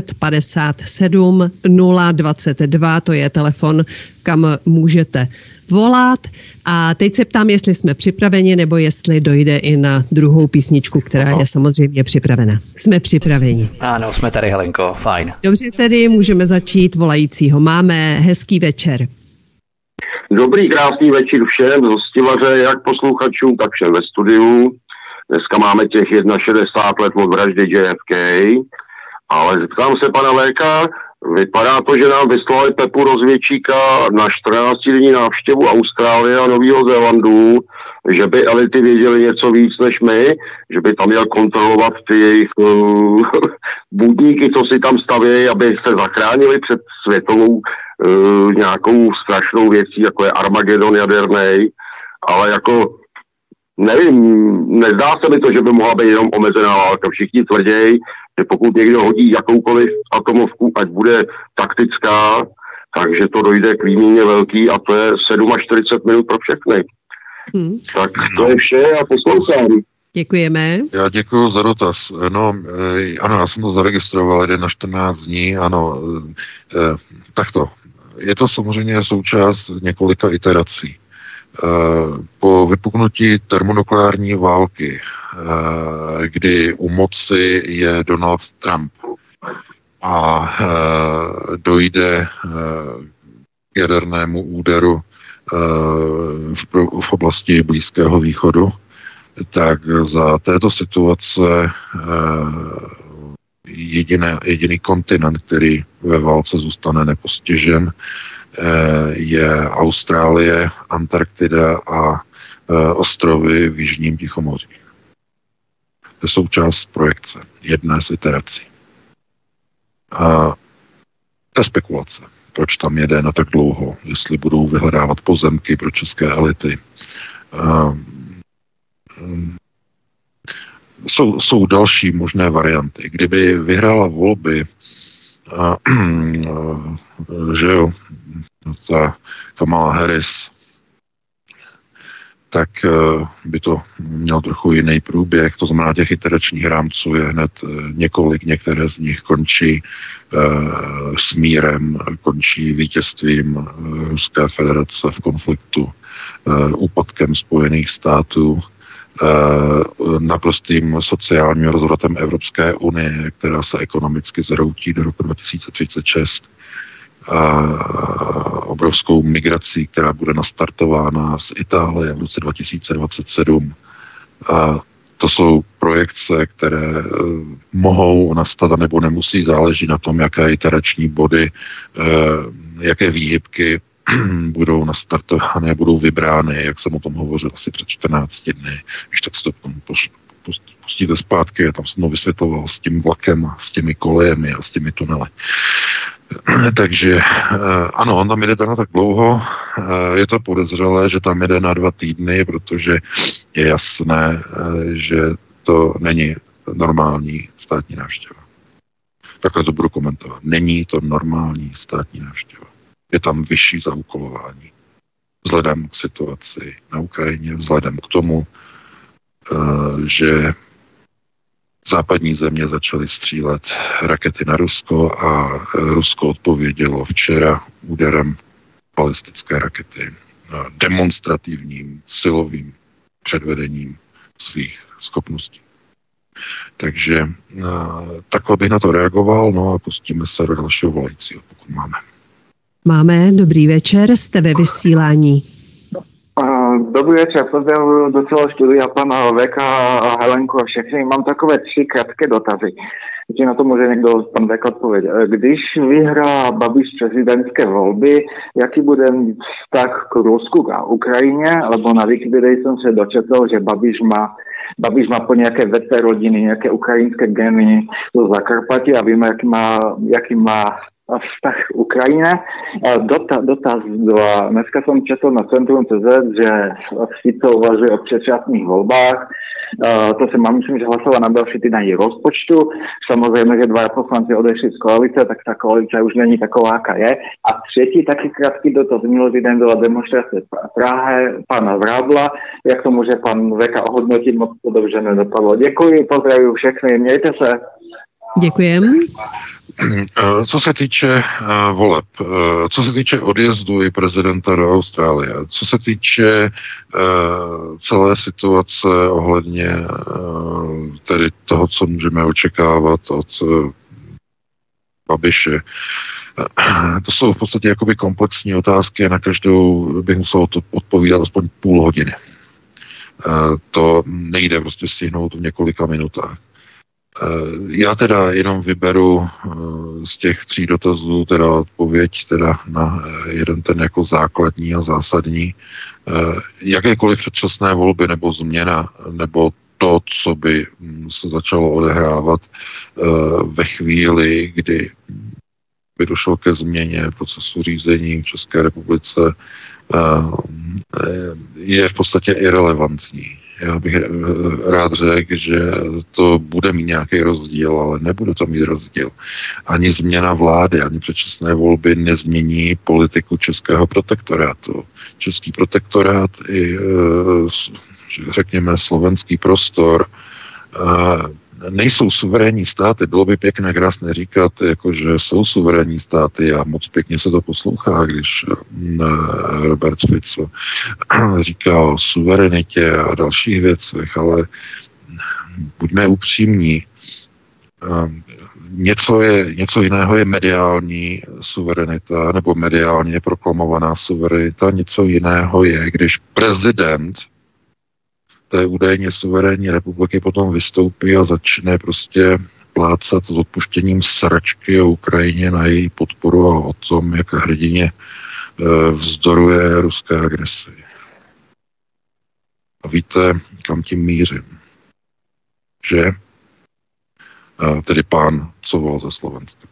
557 022. To je telefon, kam můžete volat. A teď se ptám, jestli jsme připraveni, nebo jestli dojde i na druhou písničku, která je samozřejmě připravena. Jsme připraveni. Ano, jsme tady, Helenko, fajn. Dobře, tedy můžeme začít volajícího. Máme hezký večer. Dobrý, krásný večer všem, z hostivaře, jak posluchačům, tak všem ve studiu. Dneska máme těch 61 let od vraždy JFK, ale zeptám se pana VK, vypadá to, že nám vyslali Pepu Rozvědčíka na 14-denní návštěvu Austrálie a Nového Zélandu, že by elity věděli něco víc než my, že by tam měl kontrolovat ty jejich budníky, co si tam stavějí, aby se zachránili před světovou nějakou strašnou věcí, jako je Armagedon jadernej, ale jako nevím, nezdá se mi to, že by mohla být jenom omezená válka. Všichni tvrději, že pokud někdo hodí jakoukoliv atomovku, ať bude taktická, takže to dojde k výměně velký a to je 47 minut pro všechny. Tak to je vše a poslouchám. Děkujeme. Já děkuji za dotaz. No, ano, já jsem to zaregistroval, jde na 14 dní, ano, takto. Je to samozřejmě součást několika iterací. Po vypuknutí termonukleární války, kdy u moci je Donald Trump a dojde k jadernému úderu v oblasti Blízkého východu, tak za této situace jediný kontinent, který ve válce zůstane nepostižen, je Austrálie, Antarktida a ostrovy v Jižním Tichomoří. To je součást projekce, jedné z iterací. A to je spekulace. Proč tam jede na tak dlouho? Jestli budou vyhledávat pozemky pro české elity. Jsou další možné varianty. Kdyby vyhrála volby, že jo, ta Kamala Harris, tak by to mělo trochu jiný průběh. To znamená, těch iteračních rámců je hned několik, některé z nich končí smírem, končí vítězstvím Ruské federace v konfliktu, úpadkem Spojených států, naprostým sociálním rozvratem Evropské unie, která se ekonomicky zhroutí do roku 2036, obrovskou migrací, která bude nastartována z Itálie v roce 2027. To jsou projekce, které mohou nastat, nebo nemusí, záleží na tom, jaké iterační body, jaké výhybky budou nastartovány, budou vybrány, jak jsem o tom hovořil asi před 14 dny. Když tak se to pustíte zpátky, já tam jsem to vysvětloval s tím vlakem, s těmi kolejemi a s těmi tunely. Takže ano, on tam jede na tak dlouho, je to podezřelé, že tam jede na 2 týdny, protože je jasné, že to není normální státní návštěva. Takhle to budu komentovat. Není to normální státní návštěva. Je tam vyšší zaúkolování. Vzhledem k situaci na Ukrajině, vzhledem k tomu, že západní země začaly střílet rakety na Rusko a Rusko odpovědělo včera úderem balistické rakety demonstrativním, silovým předvedením svých schopností. Takže takhle bych na to reagoval, no a pustíme se do dalšího volajícího, pokud máme. Máme, dobrý večer, jste ve vysílání. Dobrý večer, pozdravuju do celého studia pana Veka a Helenku a všechny. Mám takové 3 krátké dotazy. Či na to může někdo pan Vek odpovědět. Když vyhrá Babiš prezidentské volby, jaký bude vztah k Rusku a Ukrajině? Lebo na Wikipedii jsem se dočetl, že Babiš má po nějaké veté rodiny, nějaké ukrajinské geny do Zakarpatí a víme, jaký má vztah Ukrajine. Dotaz 2. Dneska som četl na Centrum.cz, že Fico uvažuje o předčasných volbách. To se má, myslím, že hlasovať na další týden rozpočtu. Samozrejme, že 2 poslanci odešli z koalice, tak ta koalice už není taková, aká je. A 3. taký krátký dotaz. Minulý týden byla demonstrace v Prahe pána Vrádla. Jak to může pan Veka ohodnotit? Moc to dobře nedopadlo. Děkuji, pozdravuju všechny, mějte se. Děkujeme. Co se týče voleb, co se týče odjezdu i prezidenta do Austrálie, co se týče celé situace ohledně tedy toho, co můžeme očekávat od Babiše, to jsou v podstatě jakoby komplexní otázky a na každou bych musel odpovídat aspoň půl hodiny. To nejde prostě stihnout v několika minutách. Já teda jenom vyberu z těch 3 dotazů teda odpověď teda na jeden ten jako základní a zásadní. Jakékoliv předčasné volby nebo změna nebo to, co by se začalo odehrávat ve chvíli, kdy by došlo ke změně procesu řízení v České republice, je v podstatě irelevantní. Já bych rád řekl, že to bude mít nějaký rozdíl, ale nebude to mít rozdíl. Ani změna vlády, ani předčasné volby nezmění politiku českého protektorátu. Český protektorát i, řekněme, slovenský prostor nejsou suverénní státy. Bylo by pěkné krásně říkat, jako že jsou suverénní státy a moc pěkně se to poslouchá, když Robert Fico říká o suverenitě a dalších věcech, ale buďme upřímní. Něco jiného je mediální suverenita nebo mediálně proklamovaná suverenita, něco jiného je, když prezident té údajně suverénní republiky potom vystoupí a začne prostě plácat s odpuštěním sračky o Ukrajině na její podporu a o tom, jak hrdině vzdoruje ruské agresi. A víte, kam tím mířím? Že? Tedy pán, co volal ze Slovenska.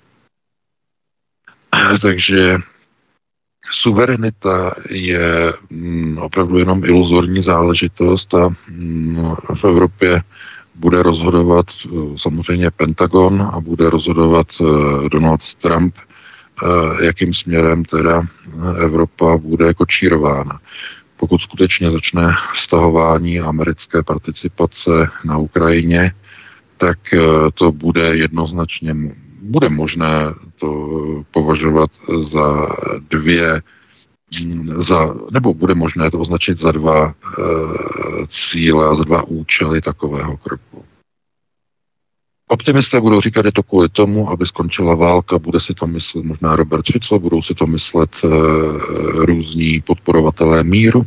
Takže suverenita je opravdu jenom iluzorní záležitost a v Evropě bude rozhodovat samozřejmě Pentagon a bude rozhodovat Donald Trump, jakým směrem teda Evropa bude kočírována. Pokud skutečně začne stahování americké participace na Ukrajině, tak to bude jednoznačně, bude možné to považovat nebo bude možné to označit za dva cíle a za dva účely takového kroku. Optimisté budou říkat, je to kvůli tomu, aby skončila válka, bude si to myslet možná Robert Fico, budou si to myslet různí podporovatelé míru.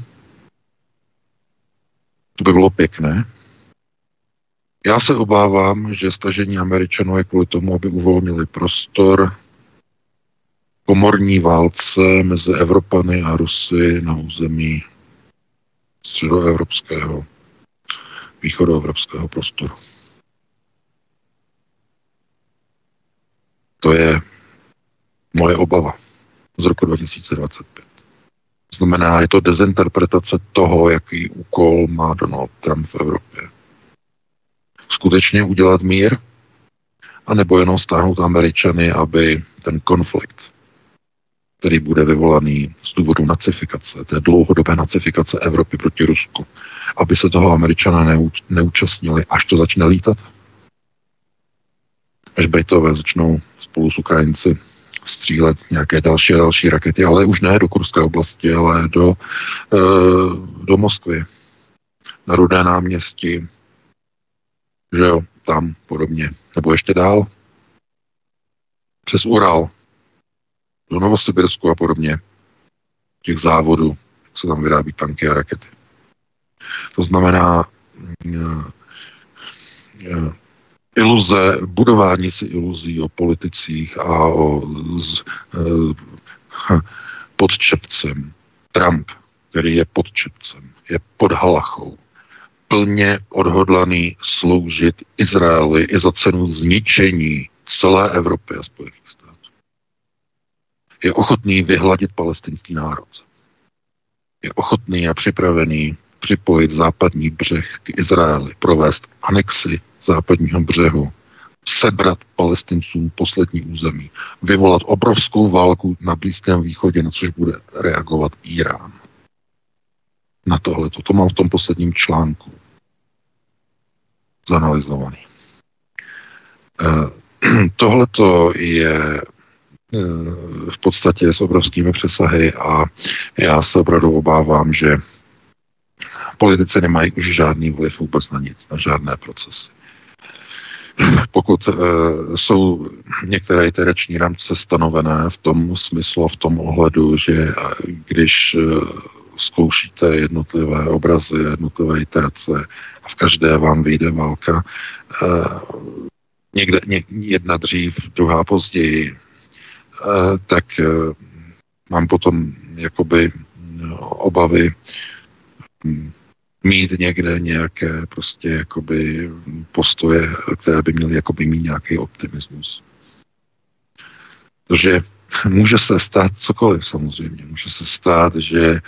To by bylo pěkné. Já se obávám, že stažení Američanů je kvůli tomu, aby uvolnili prostor komorní válce mezi Evropany a Rusy na území středoevropského, východoevropského prostoru. To je moje obava z roku 2025. Znamená, je to dezinterpretace toho, jaký úkol má Donald Trump v Evropě. Skutečně udělat mír, anebo jenom stáhnout Američany, aby ten konflikt, který bude vyvolaný z důvodu nacifikace, té dlouhodobé nacifikace Evropy proti Rusku, aby se toho Američané neúčastnili, až to začne lítat. Až Britové začnou spolu s Ukrajinci střílet nějaké další rakety, ale už ne do Kurské oblasti, ale do Moskvy, na Rudé náměstí, že jo, tam podobně. Nebo ještě dál, přes Ural, do Novosibirsku a podobně, těch závodů, jak se tam vyrábí tanky a rakety. To znamená iluze, budování si iluzí o politicích a o podčepcem. Trump, který je podčepcem, je pod halachou, plně odhodlaný sloužit Izraeli i za cenu zničení celé Evropy a Spojených států. Je ochotný vyhladit palestinský národ. Je ochotný a připravený připojit západní břeh k Izraeli, provést anexi západního břehu, sebrat Palestincům poslední území, vyvolat obrovskou válku na Blízkém východě, na což bude reagovat Irán. Na tohleto. To mám v tom posledním článku zanalyzovaný. Tohleto je v podstatě s obrovskými přesahy a já se opravdu obávám, že politici nemají už žádný vliv vůbec na nic, na žádné procesy. Pokud jsou některé iterační rámce stanovené v tom smyslu a v tom ohledu, že když zkoušíte jednotlivé obrazy, jednotlivé iterace a v každé vám vyjde válka, někde jedna dřív, druhá později, tak mám potom jakoby obavy mít někde nějaké prostě jakoby postoje, které by měly jakoby mít nějaký optimismus. Protože může se stát cokoliv samozřejmě. Může se stát, že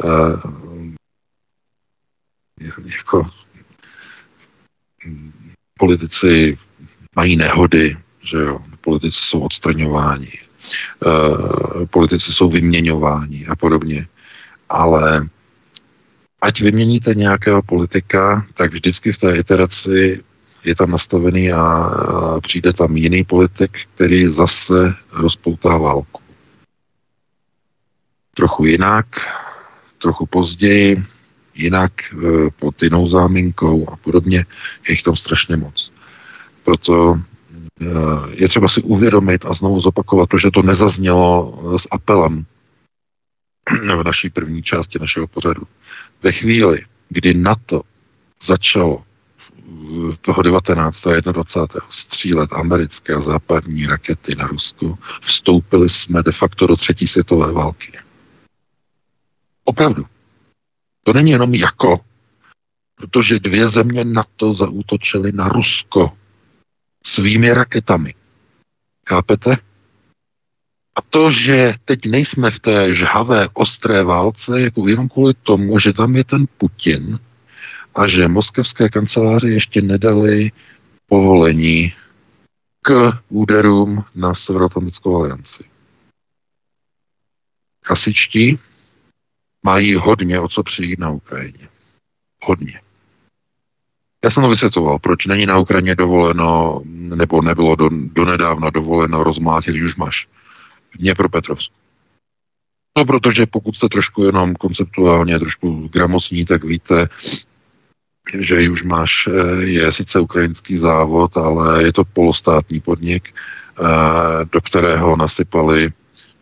jako politici mají nehody, že jo, politici jsou odstraňováni, politici jsou vyměňováni a podobně, ale ať vyměníte nějakého politika, tak vždycky v té iteraci je tam nastavený a přijde tam jiný politik, který zase rozpoutá válku. Trochu jinak, trochu později, jinak pod jinou záminkou a podobně. Je jich tam strašně moc. Proto je třeba si uvědomit a znovu zopakovat, protože to nezaznělo s apelem v naší první části našeho pořadu. Ve chvíli, kdy NATO začalo toho 19. a 21. střílet americké a západní rakety na Rusko, vstoupili jsme de facto do 3. světové války. Opravdu. To není jenom jako, protože 2 země NATO zaútočily na Rusko svými raketami. Chápete? A to, že teď nejsme v té žhavé, ostré válce, jako jenom kvůli tomu, že tam je ten Putin a že moskevské kanceláře ještě nedali povolení k úderům na Severoatlantickou alianci. Hasičtí mají hodně o co přijít na Ukrajině. Hodně. Já jsem to vysvětloval, proč není na Ukrajině dovoleno, nebo nebylo donedávna dovoleno rozmlátit Južmaš v Dněpropetrovsku. No, protože pokud jste trošku jenom konceptuálně, trošku gramotní, tak víte, že Južmaš je sice ukrajinský závod, ale je to polostátní podnik, do kterého nasypali,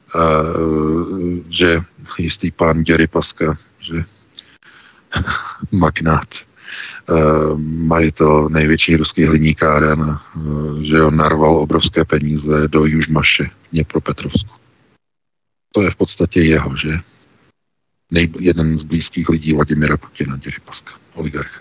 že jistý pán Děrypaska, že magnát, majitel největší ruský hliníkáren, že on narval obrovské peníze do Južmaše v Dněpropetrovsku. To je v podstatě jeho, že? Jeden z blízkých lidí Vladimira Putina, Děrypaska, oligarcha.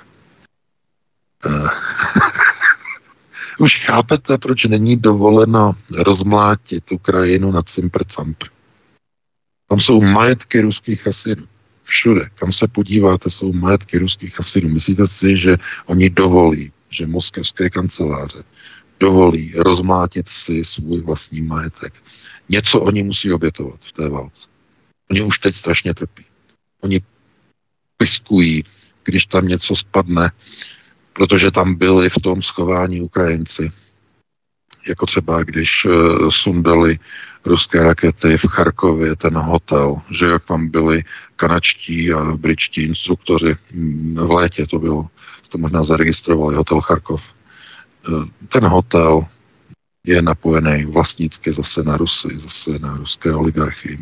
Už chápete, proč není dovoleno rozmlátit Ukrajinu na cimpr-campr. Tam jsou majetky ruských chasidů. Všude, kam se podíváte, jsou majetky ruských chasidů. Myslíte si, že oni dovolí, že moskevské kanceláře dovolí rozmlátit si svůj vlastní majetek? Něco oni musí obětovat v té válce. Oni už teď strašně trpí. Oni piskují, když tam něco spadne, protože tam byli v tom schování Ukrajinci. Jako třeba, když sundali ruské rakety v Charkově, ten hotel, že jak tam byli kanadští a britští instruktoři, v létě to bylo, jste možná zaregistrovali, hotel Charkov. Ten hotel je napojený vlastnicky zase na Rusy, zase na ruské oligarchy.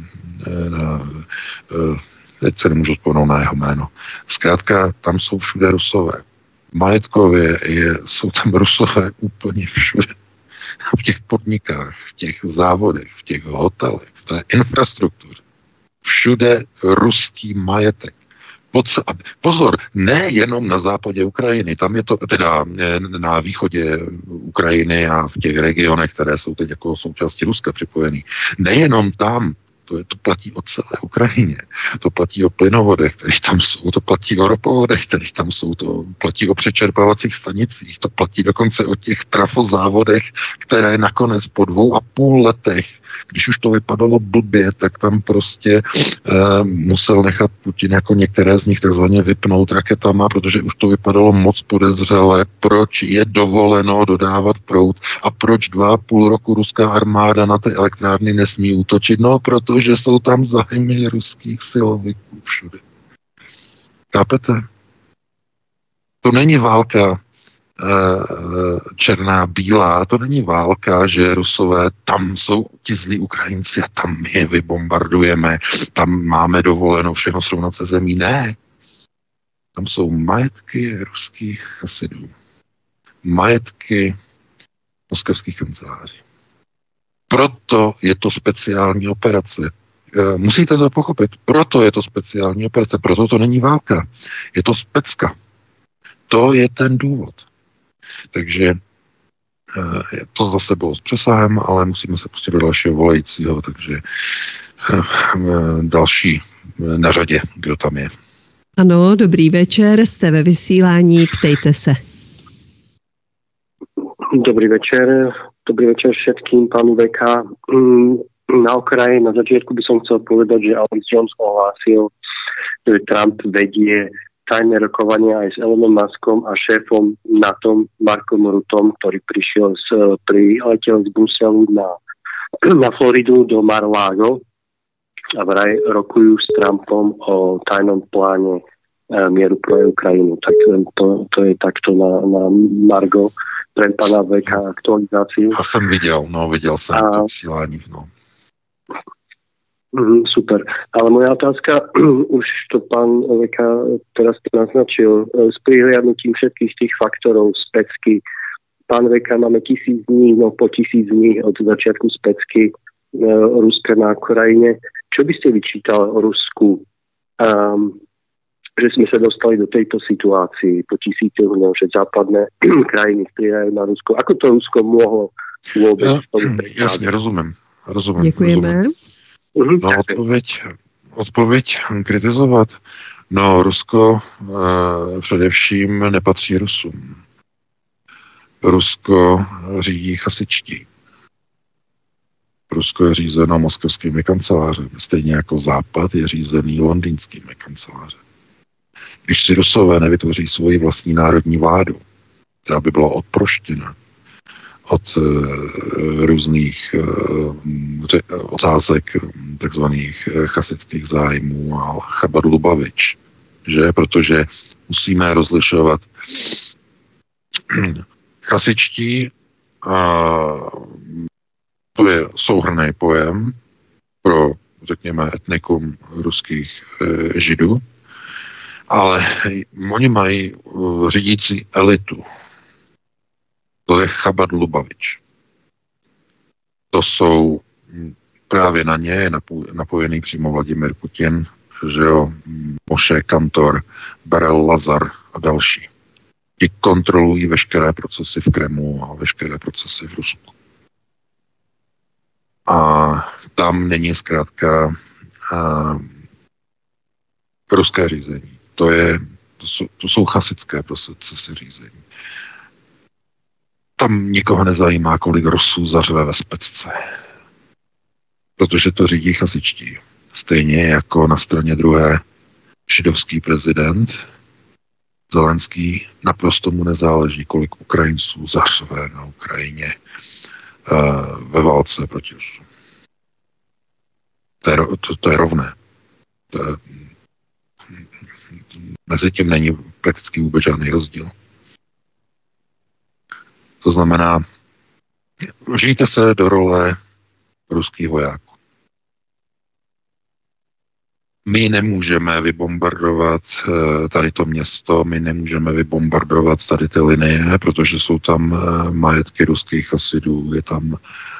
Teď se nemůžu vzpomenout na jeho jméno. Zkrátka, tam jsou všude Rusové. Majetkově jsou tam Rusové úplně všude. V těch podnikách, v těch závodech, v těch hotelech, v té infrastruktuře. Všude ruský majetek. Pozor, ne jenom na západě Ukrajiny, tam je to teda na východě Ukrajiny a v těch regionech, které jsou teď jako součástí Ruska připojený. Nejenom tam, to platí o celé Ukrajině, to platí o plynovodech, které tam jsou, to platí o ropovodech, které tam jsou, to platí o přečerpávacích stanicích, to platí dokonce o těch trafozávodech, které nakonec po 2,5 letech, když už to vypadalo blbě, tak tam prostě musel nechat Putin jako některé z nich takzvaně vypnout raketama, protože už to vypadalo moc podezřele, proč je dovoleno dodávat proud a proč 2,5 roku ruská armáda na ty elektrárny nesmí útočit, no protože jsou tam zájmy ruských siloviků všude. Chápete? To není válka černá, bílá, to není válka, že Rusové, tam jsou ti zlí Ukrajinci a tam my je vybombardujeme, tam máme dovoleno všechno srovnat se zemí. Ne. Tam jsou majetky ruských chasidů. Majetky moskevských kanceláří. Proto je to speciální operace. Musíte to pochopit. Proto je to speciální operace. Proto to není válka. Je to specka. To je ten důvod. Takže to zase bylo s přesahem, ale musíme se pustit do dalšího volajícího, takže další na řadě, kdo tam je. Ano, dobrý večer, jste ve vysílání, ptejte se. Dobrý večer všetkým, pánu VK. Na okraji, na začiatku by som chcel povedať, že Alex Jones ohlásil, že Trump vedie tajné rokovania aj s Elonom Muskom a šéfom NATO Markom Ruttom, ktorý priletel z Bruselu na Floridu do Mar-a-Lago a vraj rokujú s Trumpom o tajnom pláne mieru pro Ukrajinu. Tak to je takto na Margo pre pana VK aktualizáciu. Já jsem viděl jsem to vysílání. No. Super. Ale moja otázka, už to pán Veka teraz naznačil, s prihliadnutím všetkých tých faktorov z pecky. Pán Veka, máme 1000 dní, po 1000 dní od začiatku z pecky Ruska na Ukrajine. Čo by ste vyčítal Rusku, že sme sa dostali do tejto situácii po 1000 dňoch, že západné krajiny strieľajú na Rusko? Ako to Rusko mohlo vôbec? Jasně, rozumím. Děkujeme. No, odpověď kritizovat. No, Rusko především nepatří Rusům. Rusko řídí chasičtí. Rusko je řízeno moskevskými kancelářemi, stejně jako Západ je řízený londýnskými kancelářemi. Když si Rusové nevytvoří svoji vlastní národní vládu, která by byla odproštěna od různých otázek takzvaných chasických zájmů a Chabad Lubavič, že? Protože musíme rozlišovat chasičtí, to je souhrnný pojem pro, řekněme, etnikum ruských židů, ale oni mají řídící elitu. To je Chabad Lubavič. To jsou právě na ně je napojený přímo Vladimir Putin, že jo, Moše Kantor, Berel Lazar a další. Ti kontrolují veškeré procesy v Kremlu a veškeré procesy v Rusku. A tam není zkrátka ruské řízení. To jsou chasické procesy řízení. Tam nikoho nezajímá, kolik Rusů zařve ve specce. Protože to řídí chasičtí. Stejně jako na straně druhé židovský prezident Zelenský, naprosto mu nezáleží, kolik Ukrajinců zařve na Ukrajině ve válce proti Rusu. To je rovné. Mezi tím není prakticky vůbec žádný rozdíl. To znamená, žijte se do role ruských vojáků. My nemůžeme vybombardovat tady to město, my nemůžeme vybombardovat tady ty linie, protože jsou tam majetky ruských chasidů, je tam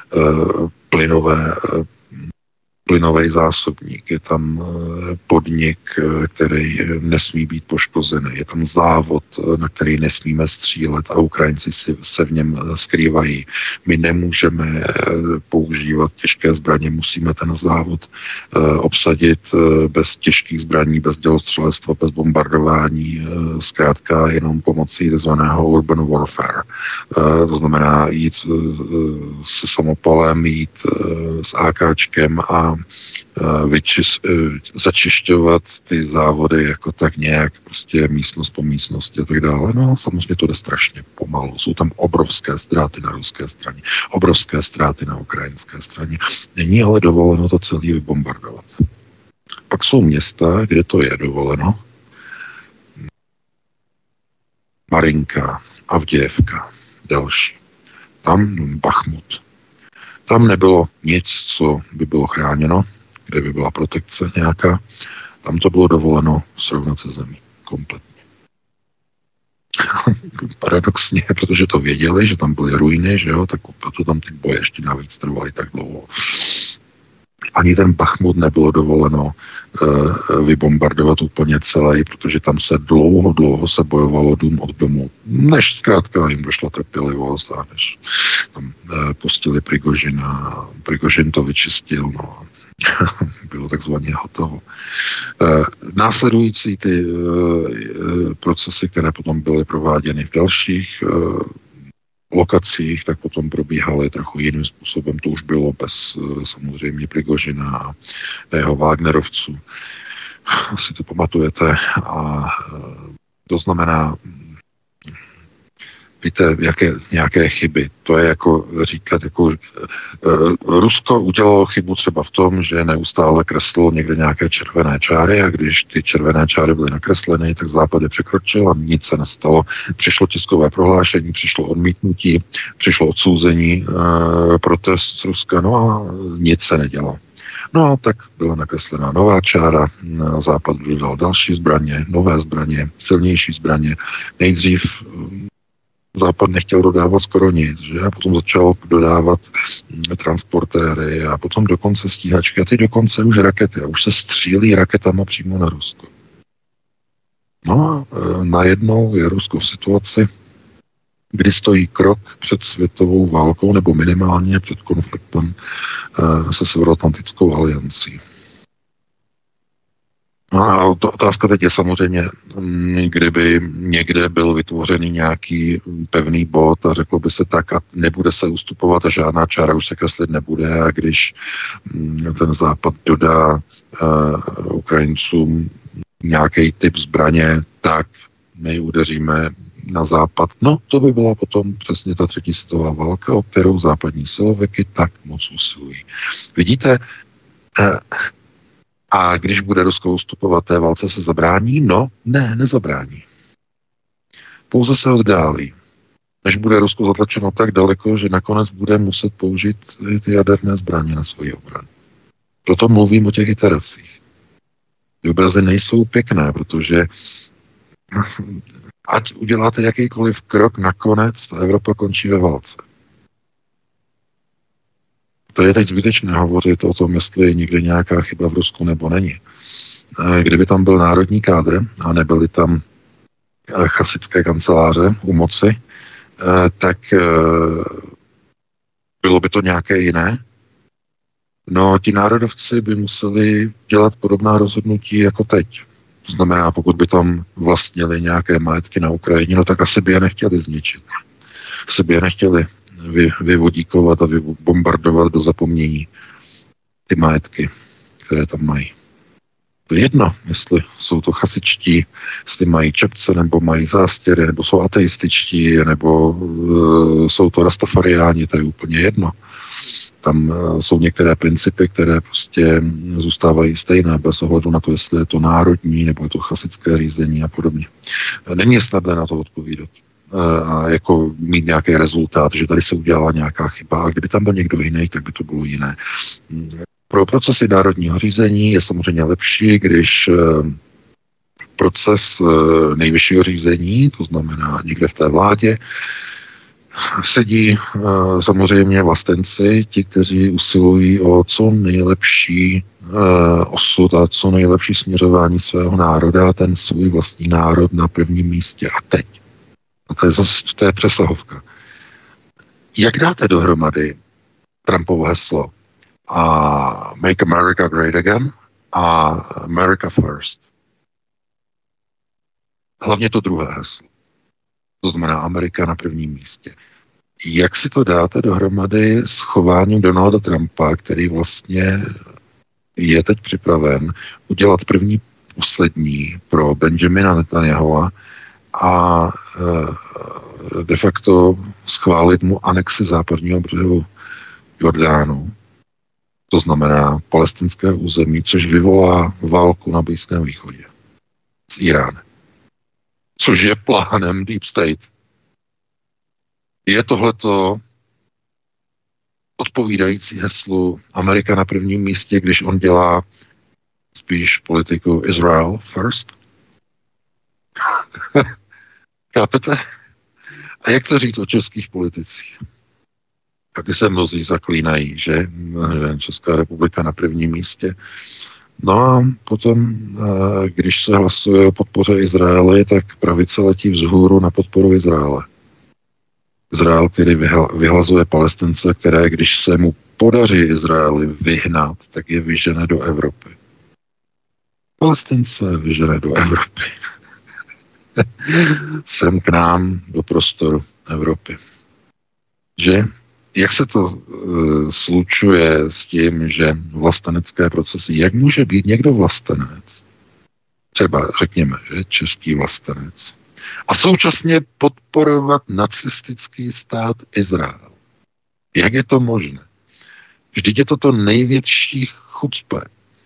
plynový zásobník, je tam podnik, který nesmí být poškozený, je tam závod, na který nesmíme střílet a Ukrajinci se v něm skrývají. My nemůžeme používat těžké zbraně, musíme ten závod obsadit bez těžkých zbraní, bez dělostřelectva, bez bombardování, zkrátka jenom pomocí tzv. Urban warfare. To znamená jít se samopalem, jít s AKčkem a začišťovat ty závody jako tak nějak prostě místnost po místnosti a tak dále. No samozřejmě to jde strašně pomalu. Jsou tam obrovské ztráty na ruské straně, obrovské ztráty na ukrajinské straně. Není ale dovoleno to celé vybombardovat. Pak jsou města, kde to je dovoleno. Marinka, Avdějevka, další. Tam Bachmut. Tam nebylo nic, co by bylo chráněno, kde by byla protekce nějaká. Tam to bylo dovoleno srovnat se zemí kompletně. Paradoxně, protože to věděli, že tam byly ruiny, že jo, tak proto tam ty boje ještě navíc trvaly tak dlouho. Ani ten Bachmut nebylo dovoleno vybombardovat úplně celý, protože tam se dlouho se bojovalo dům od domu, než zkrátka jim došla trpělivost a než tam pustili Prigožina, Prigožin to vyčistil, no bylo takzvaně hotovo. Následující ty procesy, které potom byly prováděny v dalších lokacích, tak potom probíhaly trochu jiným způsobem. To už bylo bez samozřejmě Prigožina a jeho Wagnerovců. Asi to pamatujete. A to znamená, víte, nějaké chyby. To je jako říkat, jako Rusko udělalo chybu třeba v tom, že neustále kreslilo někde nějaké červené čáry a když ty červené čáry byly nakresleny, tak Západ je překročil a nic se nestalo. Přišlo tiskové prohlášení, přišlo odmítnutí, přišlo odsouzení, protest z Ruska, no a nic se nedělo. No, tak byla nakreslená nová čára, Západ dodal další zbraně, nové zbraně, silnější zbraně. Nejdřív Západ nechtěl dodávat skoro nic, že? A potom začal dodávat transportéry a potom dokonce stíhačky a ty dokonce už rakety a už se střílí raketama přímo na Rusko. No a najednou je Rusko v situaci, kdy stojí krok před světovou válkou nebo minimálně před konfliktem se Severoatlantickou aliancí. No a otázka teď je samozřejmě, kdyby někde byl vytvořený nějaký pevný bod a řeklo by se tak a nebude se ustupovat a žádná čára už se kreslit nebude a když ten Západ dodá Ukrajincům nějaký typ zbraně, tak my udeříme na Západ. No, to by byla potom přesně ta třetí světová válka, o kterou západní silověky tak moc usilují. Vidíte, a když bude Rusko ustupovat, té válce se zabrání? No, ne, nezabrání. Pouze se oddálí. Než bude Rusko zatlačeno tak daleko, že nakonec bude muset použít ty jaderné zbraně na svoji obranu. Proto mluvím o těch iteracích. Ty obrazy nejsou pěkné, protože ať uděláte jakýkoliv krok, nakonec ta Evropa končí ve válce. To je teď zbytečné hovořit o tom, jestli je někde nějaká chyba v Rusku nebo není. Kdyby tam byl národní kádr a nebyly tam chasické kanceláře u moci, tak bylo by to nějaké jiné. No, ti národovci by museli dělat podobná rozhodnutí jako teď. To znamená, pokud by tam vlastnili nějaké majetky na Ukrajině, no tak asi by je nechtěli zničit. Asi by je nechtěli vyvodíkovat a bombardovat do zapomnění ty majetky, které tam mají. To je jedno, jestli jsou to chasičtí, jestli mají čepce, nebo mají zástěry, nebo jsou ateističtí, nebo jsou to rastafariáni, to je úplně jedno. Tam jsou některé principy, které prostě zůstávají stejné, bez ohledu na to, jestli je to národní, nebo je to chasické řízení a podobně. Není snadné na to odpovídat a jako mít nějaký rezultát, že tady se udělala nějaká chyba a kdyby tam byl někdo jiný, tak by to bylo jiné. Pro procesy národního řízení je samozřejmě lepší, když proces nejvyššího řízení, to znamená někde v té vládě, sedí samozřejmě vlastenci, ti, kteří usilují o co nejlepší osud a co nejlepší směřování svého národa a ten svůj vlastní národ na prvním místě. A teď. A to je zase to je přesahovka. Jak dáte dohromady Trumpovo heslo a Make America Great Again a America First? Hlavně to druhé heslo. To znamená Amerika na prvním místě. Jak si to dáte dohromady s chováním Donalda Trumpa, který vlastně je teď připraven udělat první poslední pro Benjamina Netanyahua a de facto schválit mu anexi západního břehu Jordánu, to znamená palestinské území, což vyvolá válku na Blízkém východě s Iránem. Což je plánem Deep State. Je tohleto odpovídající heslu Amerika na prvním místě, když on dělá spíš politiku Israel first? Chápete? A jak to říct o českých politicích? Taky se mnozí zaklínají, že Česká republika na prvním místě. No a potom, když se hlasuje o podpoře Izraele, tak pravice letí vzhůru na podporu Izraele. Izrael, který vyhlazuje Palestince, které, když se mu podaří Izraeli vyhnat, tak je vyžene do Evropy. Palestince vyžene do Evropy. Sem k nám do prostoru Evropy. Že? Jak se to slučuje s tím, že vlastenecké procesy, jak může být někdo vlastenec? Třeba řekněme, že český vlastenec. A současně podporovat nacistický stát Izrael. Jak je to možné? Vždyť je to největší chucpe.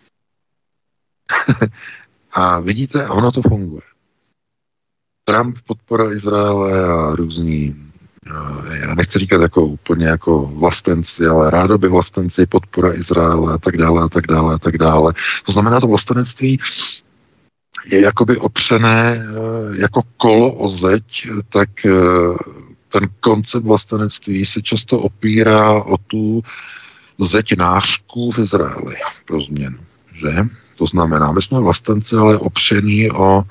A vidíte, ono to funguje. Trump podpora Izraele a různí já nechci říkat jako úplně jako vlastenci, ale rádoby vlastenci, podpora Izraele a tak dále, a tak dále, a tak dále. To znamená, to vlastenectví je jakoby opřené jako kolo o zeď, tak ten koncept vlastenectví se často opírá o tu zeď nářků v Izraeli pro změnu, že? To znamená, my jsme vlastenci, ale opřený o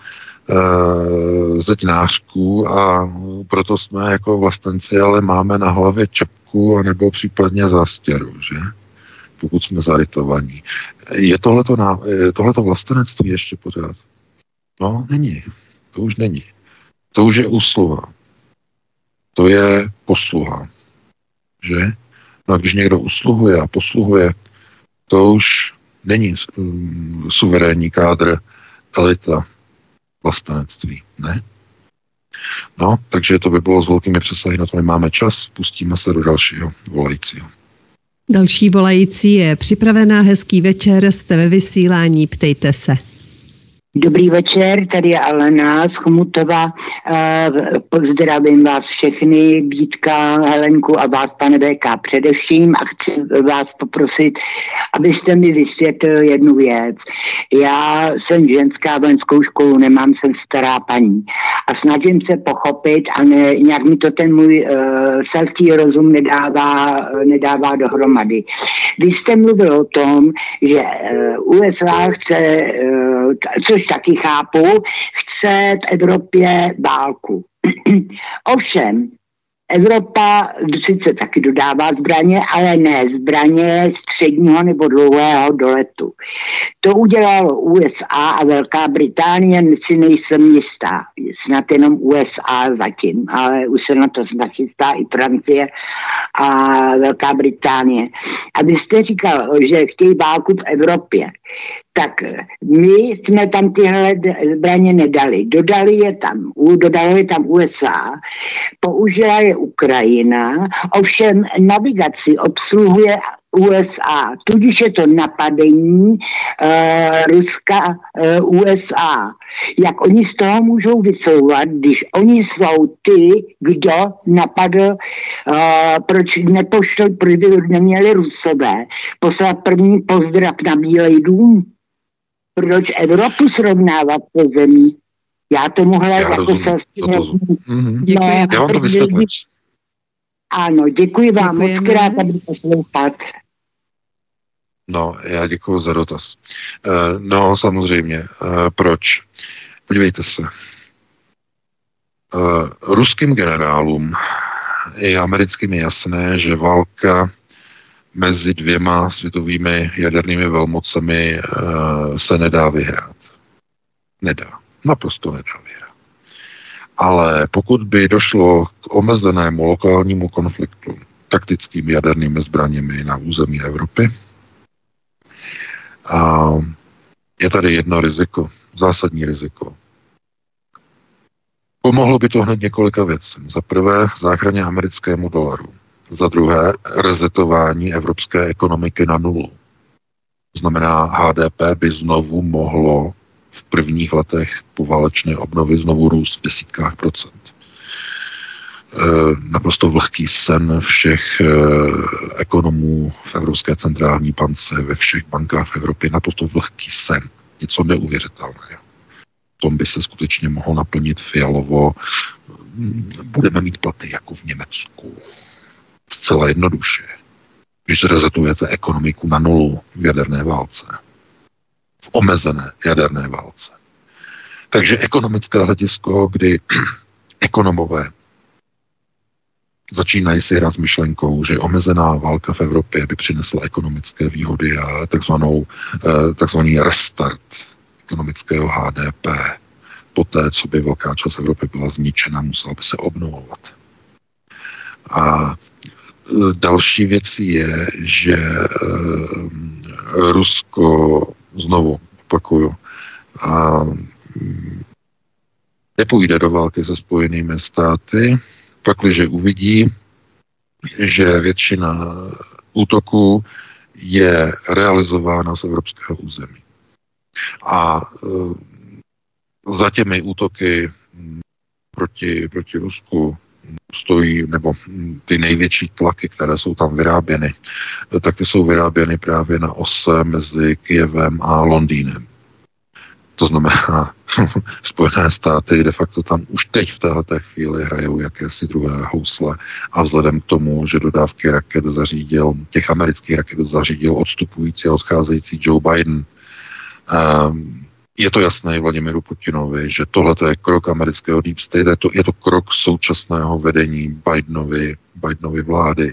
zeď nářků a proto jsme jako vlastenci, ale máme na hlavě čepku anebo případně zástěru, že? Pokud jsme zarytovaní. Je tohleto vlastenectví ještě pořád? No, není. To už není. To už je úsluha. To je posluha. Že? No a když někdo usluhuje a posluhuje, to už není suverénní kádr, elita, vlastenectví. Ne? No, takže to by bylo s velkými přesahy, na to nemáme čas, pustíme se do dalšího volajícího. Další volající je připravená, hezký večer, jste ve vysílání, ptejte se. Dobrý večer, tady je Alena z Chomutova. Pozdravím vás všechny, Vítka, Helenku a vás, pane VK, především a chci vás poprosit, abyste mi vysvětlil jednu věc. Já jsem ženská, vojenskou školu nemám, jsem stará paní a snažím se pochopit a nějak mi to ten můj selský rozum nedává dohromady. Vy jste mluvil o tom, že USA chce, což taky chápu, chce v Evropě válku. Ovšem, Evropa sice taky dodává zbraně, ale ne zbraně středního nebo dlouhého doletu. To udělalo USA a Velká Británie, si nejsem jistá. Snad jenom USA zatím, ale už se na to snad jistá i Francie a Velká Británie. A vy jste říkal, že chtějí válku v Evropě. Tak my jsme tam tyhle zbraně nedali. Dodalo je tam USA, použila je Ukrajina, ovšem navigaci obsluhuje USA, tudíž je to napadení Ruska USA. Jak oni z toho můžou vysouvat, když oni jsou ty, kdo napadl, proč by neměli Rusové poslat první pozdrav na Bílej dům? Proč Evropu srovnávat po zemí? Já tomuhle jako selský Děkuji. Já vám to vysvětlím. Ano, děkuji vám, moc krát, aby poslouchat. No, já děkuji za dotaz. No, samozřejmě. Proč? Podívejte se. Ruským generálům i americkým je jasné, že válka mezi dvěma světovými jadernými velmocemi se nedá vyhrát. Nedá. Naprosto nedá vyhrát. Ale pokud by došlo k omezenému lokálnímu konfliktu taktickými jadernými zbraněmi na území Evropy, a je tady jedno riziko, zásadní riziko. Pomohlo by to hned několika věcem. Za prvé záchraně americkému dolaru. Za druhé resetování evropské ekonomiky na nulu. To znamená, HDP by znovu mohlo v prvních letech poválečné obnovy znovu růst v desítkách procent. Naprosto vlhký sen všech ekonomů v Evropské centrální bance, ve všech bankách v Evropě, naprosto vlhký sen. Něco neuvěřitelného. V tom by se skutečně mohlo naplnit Fialovo. Budeme mít platy jako v Německu. Zcela jednoduše. Když zrezetujete ekonomiku na nulu v jaderné válce. V omezené jaderné válce. Takže ekonomické hledisko, kdy ekonomové začínají si hrát s myšlenkou, že omezená válka v Evropě by přinesla ekonomické výhody a takzvaný restart ekonomického HDP. Poté, co by velká část Evropy byla zničena, musela by se obnovovat. A další věcí je, že Rusko, znovu opakuju, nepůjde do války se Spojenými státy, pakliže uvidí, že většina útoků je realizována z evropského území. A za těmi útoky proti Rusku stojí, nebo ty největší tlaky, které jsou tam vyráběny, tak ty jsou vyráběny právě na ose mezi Kyjevem a Londýnem. To znamená, Spojené státy de facto tam už teď v této chvíli hrajou jakési druhé housle a vzhledem k tomu, že dodávky raket zařídil, těch amerických raket zařídil odstupující a odcházející Joe Biden, je to jasné Vladimiru Putinovi, že tohle je krok amerického deep state, je to krok současného vedení Bidenovy vlády.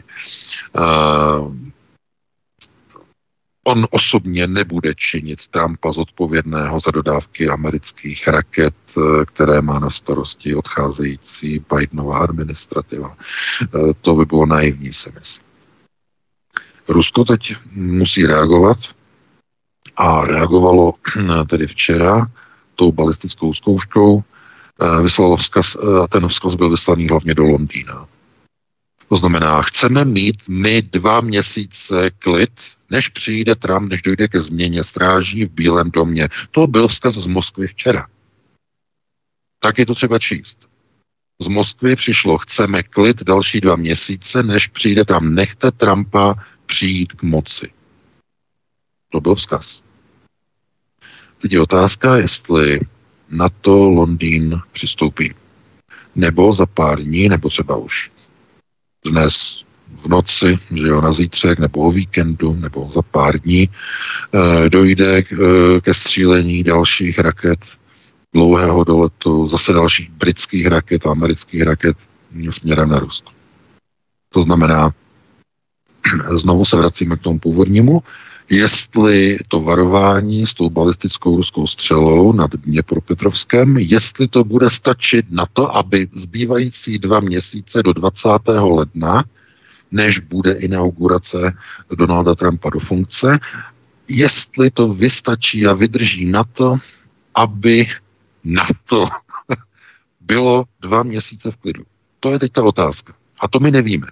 On osobně nebude činit Trumpa zodpovědného za dodávky amerických raket, které má na starosti odcházející Bidenova administrativa. To by bylo naivní, si myslím. Rusko teď musí reagovat a reagovalo tedy včera tou balistickou zkouškou, vyslalo vzkaz, a ten vzkaz byl vyslaný hlavně do Londýna. To znamená, chceme mít my 2 měsíce klid, než přijde Trump, než dojde ke změně stráží v Bílém domě. To byl vzkaz z Moskvy včera. Tak je to třeba číst. Z Moskvy přišlo, chceme klid další 2 měsíce, než přijde Trump. Nechte Trumpa přijít k moci. To byl vzkaz. Teď je otázka, jestli na to Londýn přistoupí. Nebo za pár dní, nebo třeba už dnes v noci, že jo, na zítřek, nebo o víkendu, nebo za pár dní dojde ke střílení dalších raket dlouhého doletu, zase dalších britských raket a amerických raket směrem na Rusko. To znamená, znovu se vracíme k tomu původnímu, jestli to varování s tou balistickou ruskou střelou nad Dněpropetrovskem, jestli to bude stačit na to, aby zbývající 2 měsíce do 20. ledna, než bude inaugurace Donalda Trumpa do funkce, jestli to vystačí a vydrží na to, aby NATO bylo 2 měsíce v klidu. To je teď ta otázka. A to my nevíme.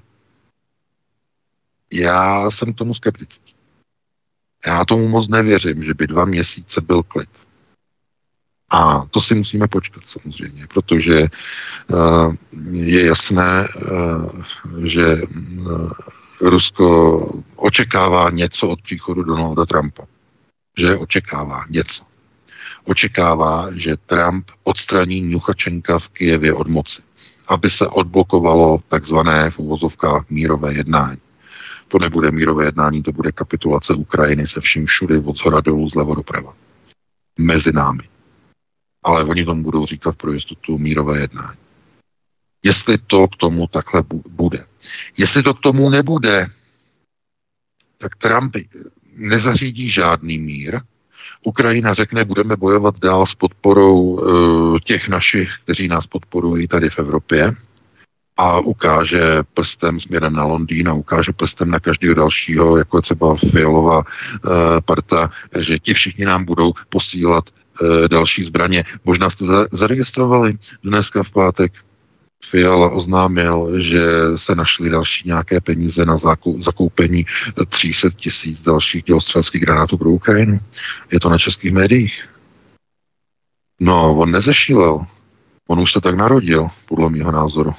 Já jsem k tomu skeptický. Já tomu moc nevěřím, že by 2 měsíce byl klid. A to si musíme počkat samozřejmě, protože je jasné, že Rusko očekává něco od příchodu Donalda Trumpa. Že očekává něco. Očekává, že Trump odstraní Ňuchačenka v Kyjevě od moci, aby se odblokovalo takzvané v uvozovkách mírové jednání. To nebude mírové jednání, to bude kapitulace Ukrajiny se vším všudy, od shora dolů, zleva doprava. Mezi námi. Ale oni tomu budou říkat pro jistotu mírové jednání. Jestli to k tomu takhle bude. Jestli to k tomu nebude, tak Trump nezařídí žádný mír. Ukrajina řekne, budeme bojovat dál s podporou těch našich, kteří nás podporují tady v Evropě, a ukáže prstem směrem na Londýn a ukáže prstem na každého dalšího, jako je třeba Fialová parta, že ti všichni nám budou posílat další zbraně. Možná jste zaregistrovali dneska v pátek, Fiala oznámil, že se našly další nějaké peníze na zakoupení 300 000 dalších dělostřeleckých granátů pro Ukrajinu. Je to na českých médiích. No, on nezešílel. On už se tak narodil, podle mého názoru.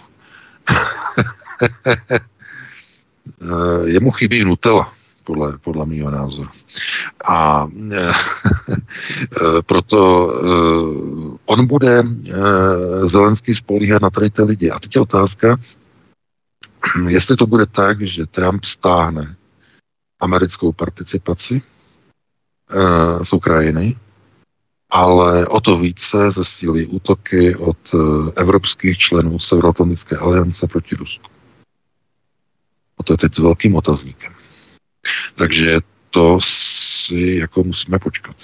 Jemu chybí Nutella, podle mého názoru. A proto on bude Zelenský spolíhat na tady ty lidi. A teď je otázka, jestli to bude tak, že Trump stáhne americkou participaci z Ukrajiny, ale o to více zesílí útoky od evropských členů Severoatlantické aliance proti Rusku. A to je teď s velkým otazníkem. Takže to si jako musíme počkat.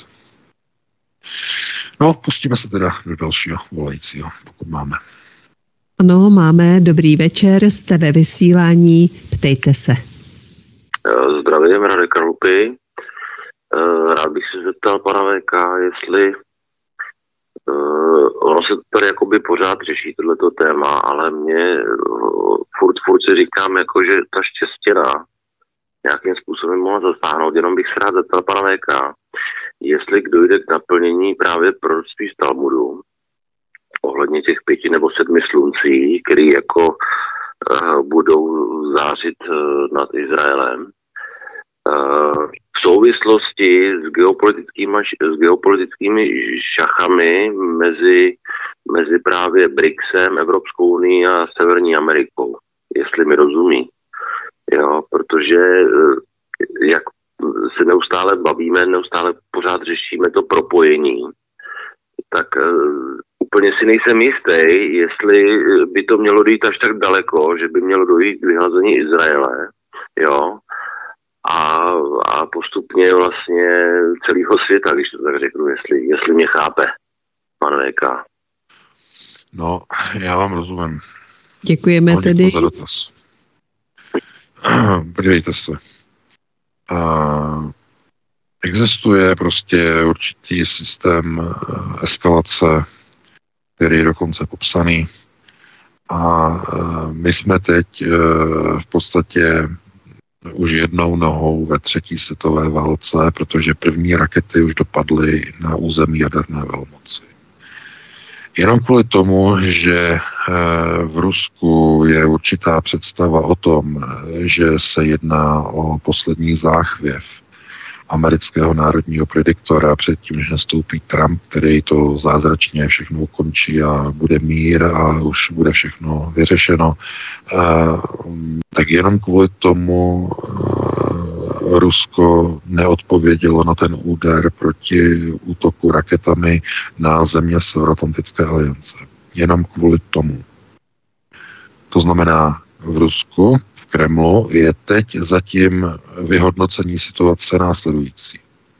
No, pustíme se teda do dalšího volajícího, pokud máme. Ano, máme. Dobrý večer, jste ve vysílání, ptejte se. Zdravím, Radek Kralupy. Rád bych se zeptal pana VK, jestli ono se tady jakoby pořád řeší tohleto téma, ale mě furt si říkám, jako, že ta štěstěna nějakým způsobem mohla zasáhnout. Jenom bych se rád zeptal pana VK, jestli dojde k naplnění právě proroctví z Talmudu, ohledně těch 5 nebo 7 sluncí, které jako budou zářit nad Izraelem. V souvislosti s geopolitickými šachami mezi právě BRICSem, Evropskou unii a Severní Amerikou, jestli mi rozumí. Jo, protože jak se neustále bavíme, neustále pořád řešíme to propojení, tak úplně si nejsem jistý, jestli by to mělo dojít až tak daleko, že by mělo dojít k vyhlazení Izraele, jo, a postupně vlastně celého světa, když to tak řeknu, jestli mě chápe, pan VK. No, já vám rozumím. Děkujeme tedy. Podívejte se. Existuje prostě určitý systém eskalace, který je dokonce popsaný. A my jsme teď v podstatě už jednou nohou ve 3. světové válce, protože první rakety už dopadly na území jaderné velmoci. Jenom kvůli tomu, že v Rusku je určitá představa o tom, že se jedná o poslední záchvěv amerického národního prediktora předtím, než nastoupí Trump, který to zázračně všechno ukončí a bude mír a už bude všechno vyřešeno, tak jenom kvůli tomu Rusko neodpovědělo na ten úder proti útoku raketami na země Severoatlantické aliance. Jenom kvůli tomu. To znamená, v Rusku, v Kremlu, je teď zatím vyhodnocení situace následující.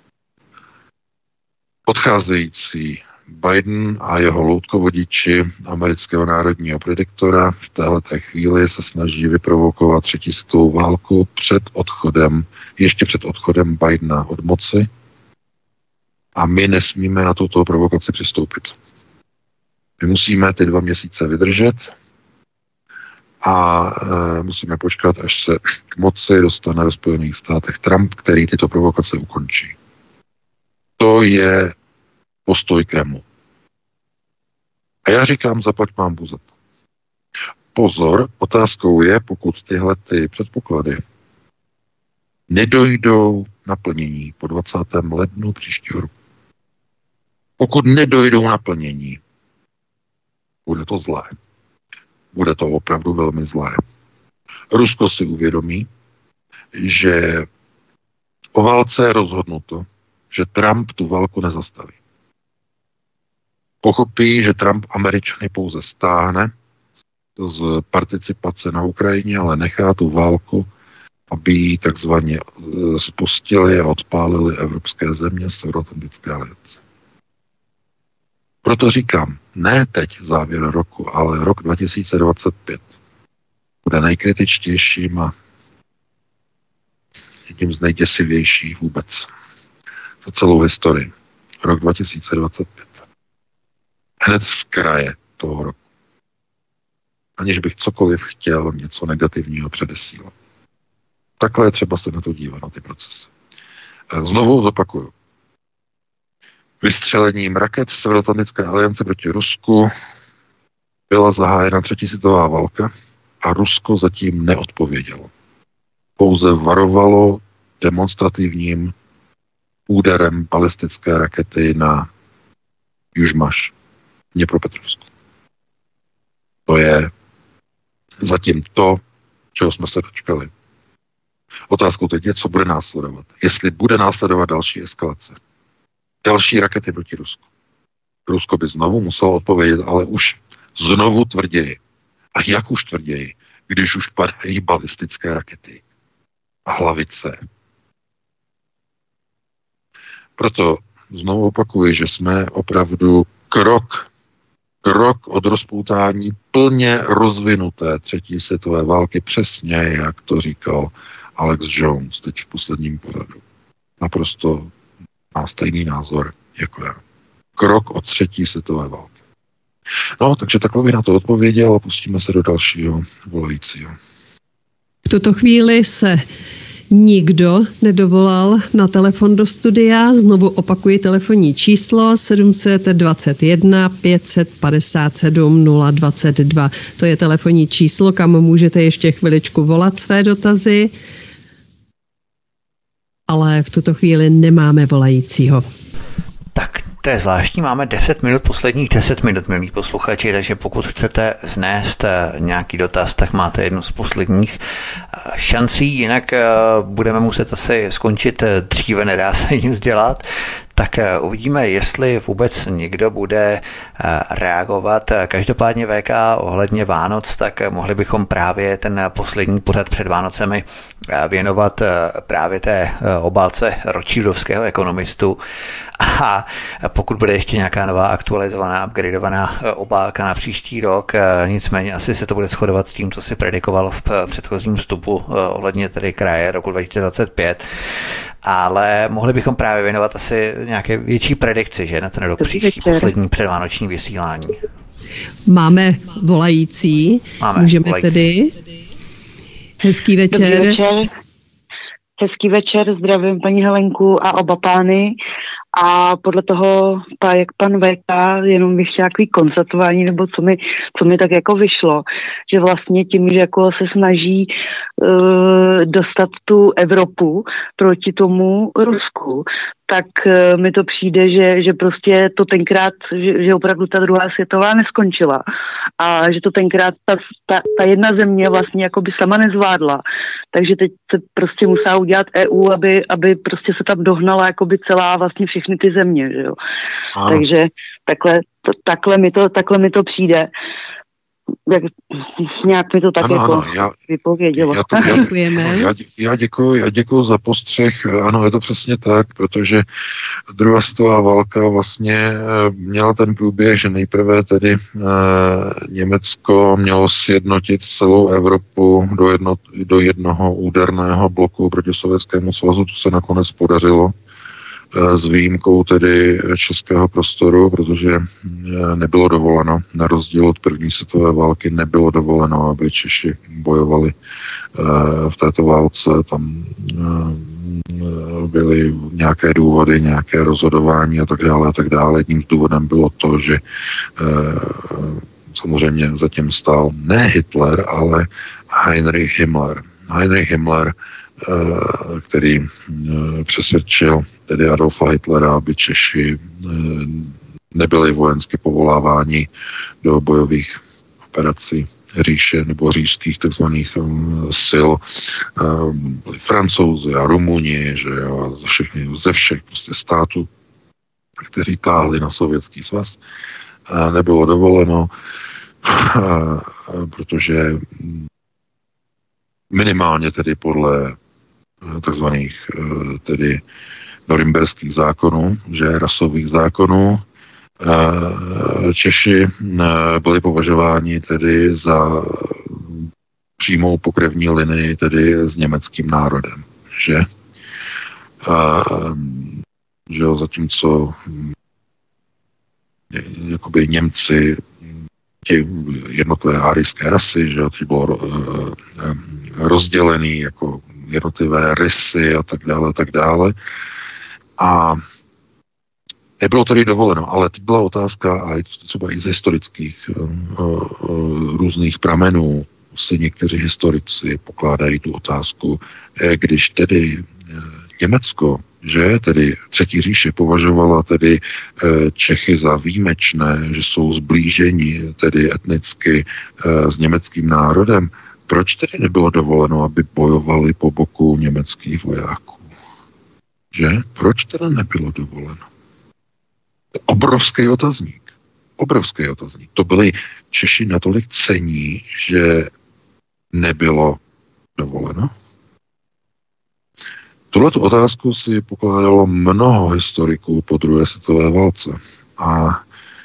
Odcházející Biden a jeho loutkovodiči amerického národního prediktora v téhleté chvíli se snaží vyprovokovat 3. světovou válku ještě před odchodem Bidena od moci a my nesmíme na tuto provokaci přistoupit. My musíme ty 2 měsíce vydržet a musíme počkat, až se k moci dostane ve Spojených státech Trump, který tyto provokace ukončí. To je postoj Kremlu. A já říkám, zaplať pánbůh za to. Pozor, otázkou je, pokud tyhle ty předpoklady nedojdou naplnění po 20. lednu příštího roku. Pokud nedojdou naplnění, bude to zlé. Bude to opravdu velmi zlé. Rusko si uvědomí, že o válce je rozhodnuto, že Trump tu válku nezastaví. Pochopí, že Trump Američany pouze stáhne z participace na Ukrajině, ale nechá tu válku, aby ji takzvaně spustili a odpálili evropské země Severoatlantické aliance. Proto říkám, ne teď závěr roku, ale rok 2025 bude nejkritičtějším a jedním z nejděsivějších vůbec za celou historii. Rok 2025. Hned z kraje toho roku. Aniž bych cokoliv chtěl něco negativního předesílat. Takhle je třeba se na to dívat, na ty procesy. Znovu zopakuju. Vystřelením raket Severoatlantické aliance proti Rusku byla zahájena 3. světová válka a Rusko zatím neodpovědělo. Pouze varovalo demonstrativním úderem balistické rakety na Južmaš, Dněpropetrovsku. To je zatím to, čeho jsme se dočkali. Otázkou teď je, co bude následovat. Jestli bude následovat další eskalace. Další rakety proti Rusku. Rusko by znovu muselo odpovědět, ale už znovu tvrději. A jak už tvrději, když už padají balistické rakety a hlavice. Proto znovu opakuji, že jsme opravdu krok od rozpoutání plně rozvinuté 3. světové války, přesně jak to říkal Alex Jones teď v posledním pořadu. Naprosto má stejný názor jako já. Krok od 3. světové války. No, takže takhle bych na to odpověděl a pustíme se do dalšího volajícího. V tuto chvíli se Nikdo nedovolal na telefon do studia. Znovu opakuji telefonní číslo 721 557 022. To je telefonní číslo, kam můžete ještě chviličku volat své dotazy. Ale v tuto chvíli nemáme volajícího. Tak to je zvláštní, máme 10 minut, posledních 10 minut, milí posluchači, takže pokud chcete vznést nějaký dotaz, tak máte jednu z posledních šancí, jinak budeme muset asi skončit dříve, nedá se nic dělat. Tak uvidíme, jestli vůbec někdo bude reagovat. Každopádně VK ohledně Vánoc, tak mohli bychom právě ten poslední pořad před Vánocemi věnovat právě té obálce Rothschildovského ekonomistu. A pokud bude ještě nějaká nová aktualizovaná, upgradeovaná obálka na příští rok, nicméně asi se to bude shodovat s tím, co si predikoval v předchozím vstupu ohledně tedy kraje roku 2025. Ale mohli bychom právě věnovat asi nějaké větší predikci, že na ten rok příští, poslední předvánoční vysílání. Máme volající. Můžeme volající. Tedy. Hezký večer. Dobrý večer. Hezký večer, zdravím paní Helenku a oba pány. A podle toho, jak pan VK, jenom ještě nějaký konstatování, nebo co mi tak jako vyšlo, že vlastně tím, že jako se snaží dostat tu Evropu proti tomu Rusku, tak mi to přijde, že prostě to tenkrát, že opravdu ta druhá světová neskončila a že to tenkrát ta jedna země vlastně jako by sama nezvládla. Takže teď se prostě musela udělat EU, aby prostě se tam dohnala jako by celá vlastně všechny ty země, že jo. Takže takhle mi to přijde. Nějak mi to tak vypovědělo. Já děkuju za postřeh. Ano, je to přesně tak, protože druhá světová válka vlastně měla ten průběh, že nejprve tedy Německo mělo sjednotit celou Evropu do jednoho úderného bloku proti Sovětskému svazu. To se nakonec podařilo. S výjimkou tedy českého prostoru, protože nebylo dovoleno, na rozdíl od první světové války, nebylo dovoleno, aby Češi bojovali v této válce. Tam byly nějaké důvody, nějaké rozhodování a tak dále a tak dále. Jedním z důvodem bylo to, že samozřejmě zatím stál ne Hitler, ale Heinrich Himmler. Heinrich Himmler, který přesvědčil tedy Adolfa Hitlera, aby Češi nebyli vojensky povoláváni do bojových operací říše nebo říšských takzvaných sil. Byli Francouzi a Rumuni, že jo, ze všech prostě států, kteří táhli na Sovětský svaz. Nebylo dovoleno, protože minimálně tedy podle takzvaných tedy norimberských zákonů, že rasových zákonů, Češi byli považováni tedy za přímou pokrevní linii tedy s německým národem, že jo, zatímco jakoby Němci, ti jednotlivé árijské rasy, že to bylo rozdělený jako jednotlivé rysy a tak dále, a tak dále. A nebylo tedy dovoleno, ale teď byla otázka, a třeba i z historických různých pramenů si někteří historici pokládají tu otázku, když tedy Německo, že tedy Třetí říše považovala tedy Čechy za výjimečné, že jsou zblíženi tedy etnicky s německým národem, proč tedy nebylo dovoleno, aby bojovali po boku německých vojáků? Že? Proč teda nebylo dovoleno? Obrovský otazník. Obrovský otazník. To byli Češi natolik cení, že nebylo dovoleno? Tuhletu otázku si pokládalo mnoho historiků po druhé světové válce. A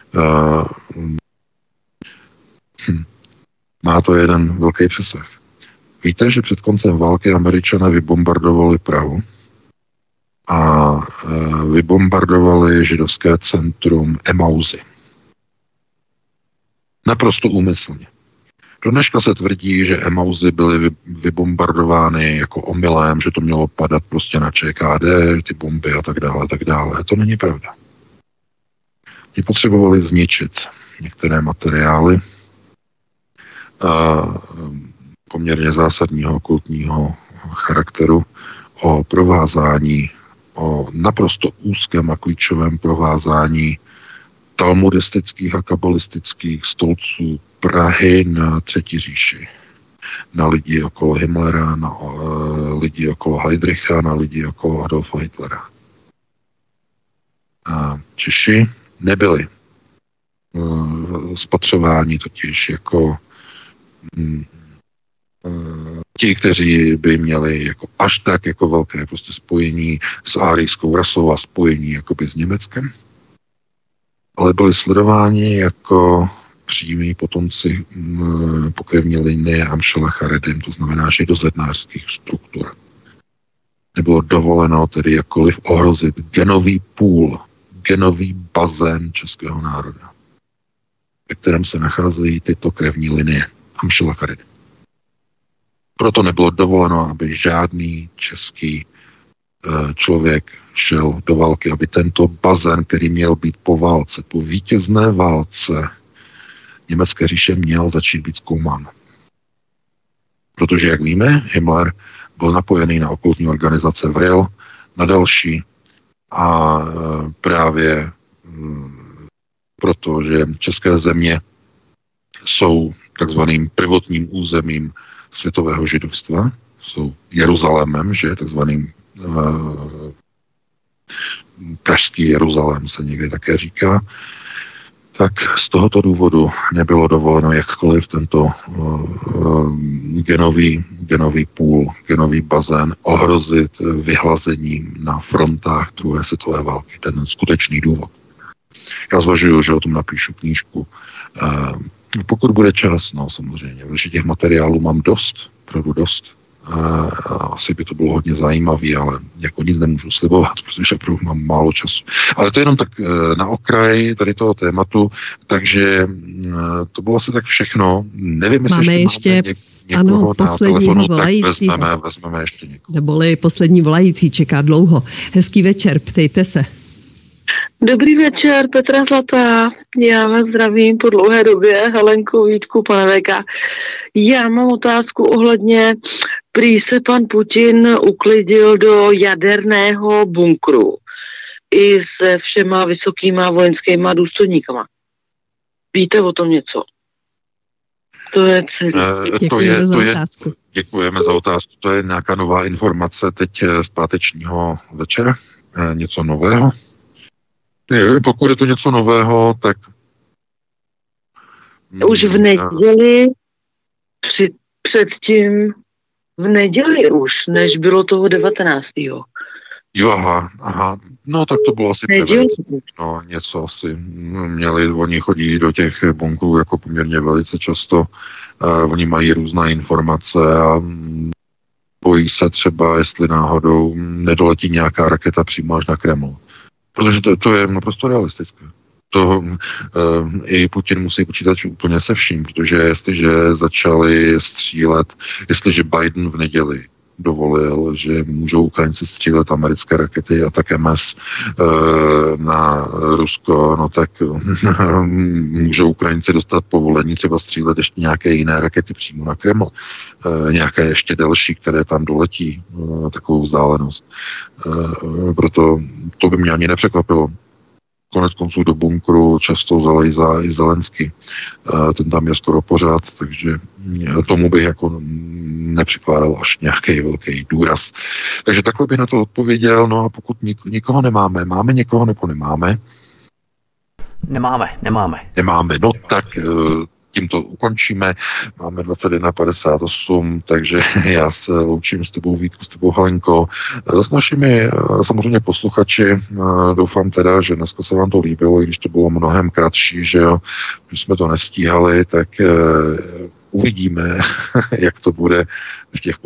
má to jeden velký přesah. Víte, že před koncem války Američané vybombardovali Prahu a vybombardovali židovské centrum Emauzy. Naprosto úmyslně. Do dneška se tvrdí, že Emauzy byly vybombardovány jako omylem, že to mělo padat prostě na ČKD, ty bomby a tak dále, tak dále. To není pravda. Oni potřebovali zničit některé materiály poměrně zásadního kultního charakteru o provázání, o naprosto úzkém a klíčovém provázání talmudistických a kabalistických stolců Prahy na Třetí říši. Na lidi okolo Himmlera, na lidi okolo Heydricha, na lidi okolo Adolfa Hitlera. A Češi nebyli spatřováni totiž jako ti, kteří by měli jako až tak jako velké prostě spojení s árijskou rasou a spojení jakoby s Německem, ale byli sledováni jako přímí potomci pokrevní linie Amšela Charedim, to znamená židozednářských struktur. Nebylo dovoleno tedy jakkoliv ohrozit genový půl, genový bazén českého národa, ve kterém se nacházejí tyto krevní linie Amšela Charedim. Proto nebylo dovoleno, aby žádný český člověk šel do války, aby tento bazén, který měl být po válce, po vítězné válce Německé říše, měl začít být zkoumán. Protože, jak víme, Himmler byl napojený na okultní organizace VRIL, na další a právě proto, že české země jsou takzvaným prvotním územím světového židovstva, jsou Jeruzalémem, že takzvaným pražský Jeruzalém se někdy také říká, tak z tohoto důvodu nebylo dovoleno jakkoliv tento genový půl, genový bazén ohrozit vyhlazením na frontách druhé světové války. Ten skutečný důvod. Já zvažuju, že o tom napíšu knížku. Pokud bude čas, no samozřejmě, protože těch materiálů mám dost, opravdu dost. Asi by to bylo hodně zajímavé, ale jako nic nemůžu slibovat, protože opravdu mám málo času. Ale to je jenom tak na okraj tady toho tématu, takže to bylo asi tak všechno. Nevím, jestli ještě máme někoho na telefonu, tak vezmeme ještě někoho. Neboli poslední volající čeká dlouho. Hezký večer, ptejte se. Dobrý večer, Petra Zlatá. Já vás zdravím po dlouhé době, Helenku, Vítku, pane Veka. Já mám otázku ohledně, prý se pan Putin uklidil do jaderného bunkru i se všema vysokýma vojenskýma důstojníkama. Víte o tom něco? To je Děkujeme za otázku. Děkujeme za otázku. To je nějaká nová informace teď z pátečního večera. Něco nového? Pokud je to něco nového, tak... Už v neděli, předtím v neděli už, než bylo toho 19. Jo, aha. No tak to bylo asi no, něco asi. Měli, oni chodí do těch bunkrů jako poměrně velice často. Oni mají různé informace a bojí se třeba, jestli náhodou nedoletí nějaká raketa přímo až na Kreml. Protože to je naprosto realistické. To i Putin musí počítat úplně se vším, protože jestliže začali střílet, jestliže Biden v neděli dovolil, že můžou Ukrajinci střílet americké rakety a také MS na Rusko, no tak můžou Ukrajinci dostat povolení třeba střílet ještě nějaké jiné rakety přímo na Kreml. Nějaké ještě delší, které tam doletí na takovou vzdálenost. Proto to by mě ani nepřekvapilo. Konec konců do bunkru často zalejzá i Zelenský. Ten tam je skoro pořád, takže tomu bych jako nepřikládal až nějaký velký důraz. Takže takhle bych na to odpověděl. No a pokud nikoho nemáme, máme někoho nebo nemáme? Nemáme. No tak tím to ukončíme. Máme 21:58, takže já se loučím s tebou, Vítku, s tebou, Helenko. S našimi samozřejmě posluchači. Doufám teda, že dneska se vám to líbilo, i když to bylo mnohem kratší, že jo, že jsme to nestíhali, tak Uvidíme, jak to bude v těch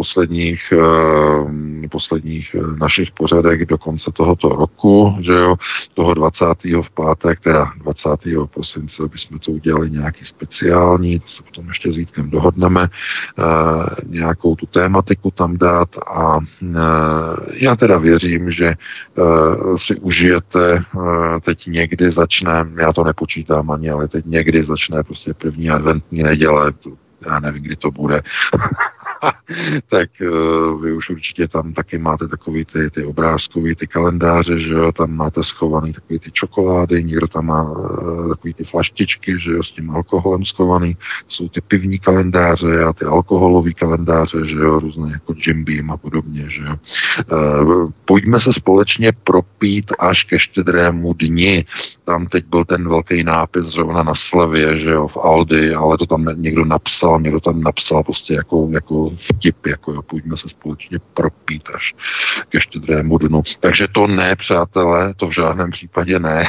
posledních našich pořadech do konce tohoto roku, že jo, toho 20. v pátek, teda 20. prosince bychom to udělali nějaký speciální, to se potom ještě s Vítkem dohodneme, nějakou tu tématiku tam dát a já teda věřím, že si užijete, teď někdy začne, já to nepočítám ani, ale teď někdy začne prostě první adventní neděle, já nevím, kdy to bude, tak vy už určitě tam taky máte takový ty obrázkový, ty kalendáře, že jo, tam máte schovaný takový ty čokolády, někdo tam má takový ty flaštičky, že jo, s tím alkoholem schovaný, jsou ty pivní kalendáře a ty alkoholový kalendáře, že jo, různé jako Jim Beam a podobně, že jo. Pojďme se společně propít až ke Štědrému dni, tam teď byl ten velký nápis zrovna na slevě, že jo, v Aldi, ale to tam někdo tam napsal prostě jako vtip, jako jo, pojďme se společně propít až ke Štědrému dnu. Takže to ne, přátelé, to v žádném případě ne.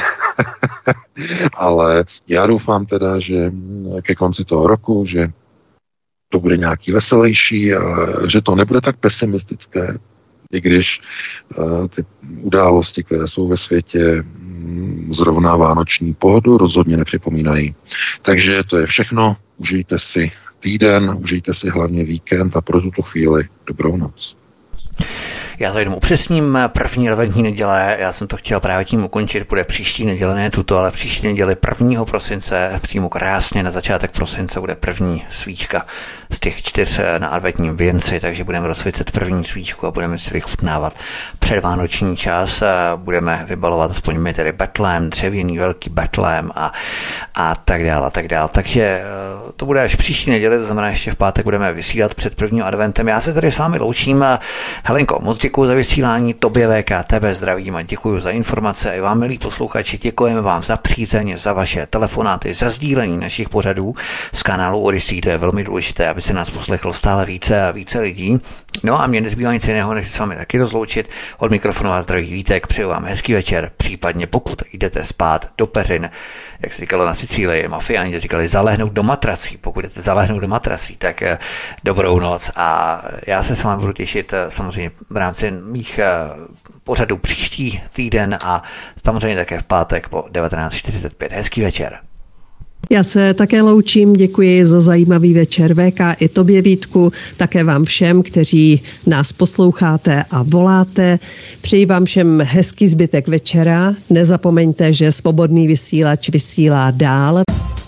Ale já doufám teda, že ke konci toho roku, že to bude nějaký veselější a že to nebude tak pesimistické, i když ty události, které jsou ve světě, zrovna vánoční pohodu rozhodně nepřipomínají. Takže to je všechno. Užijte si týden, užijte si hlavně víkend a pro tuto chvíli dobrou noc. Já to jenom upřesním, první adventní neděle, já jsem to chtěl právě tím ukončit, bude příští neděle, ne tuto, ale příští neděli 1. prosince, přímo krásně na začátek prosince bude první svíčka z těch 4 na adventním věnci, takže budeme rozsvícet první svíčku a budeme si vychutnávat předvánoční čas, budeme vybalovat aspoň my tedy betlém, dřevěný velký betlém a tak dále, tak dále. Takže to bude až příští neděli, to znamená ještě v pátek budeme vysílat před prvním adventem. Já se tady s vámi loučím. Helenko, moc děkuji za vysílání, tobě VK, tebe zdravím a děkuji za informace a i vám, milí posluchači, děkujeme vám za přízeň, za vaše telefonáty, za sdílení našich pořadů z kanálu Odyssey, to je velmi důležité, aby se nás poslechlo stále více a více lidí. No a mě nezbývá nic jiného, než s vámi taky rozloučit. Od mikrofonu vás zdraví Vítek, přeju vám hezký večer, případně pokud jdete spát do peřin, jak se říkalo na Sicílii, mafiáni říkali zalehnout do matrací, pokud jdete zalehnout do matrací, tak dobrou noc a já se s vámi budu těšit samozřejmě v rámci mých pořadů příští týden a samozřejmě také v pátek po 19:45. Hezký večer. Já se také loučím, děkuji za zajímavý večer VK i tobě Vítku, také vám všem, kteří nás posloucháte a voláte. Přeji vám všem hezký zbytek večera. Nezapomeňte, že Svobodný vysílač vysílá dál.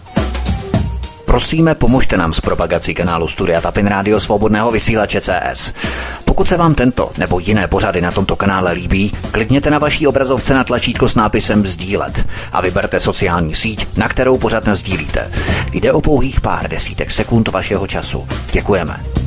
Prosíme, pomožte nám s propagací kanálu Studia Tapin Rádio Svobodného vysílače CS. Pokud se vám tento nebo jiné pořady na tomto kanále líbí, klikněte na vaší obrazovce na tlačítko s nápisem sdílet a vyberte sociální síť, na kterou pořad nasdílíte. Jde o pouhých pár desítek sekund vašeho času. Děkujeme.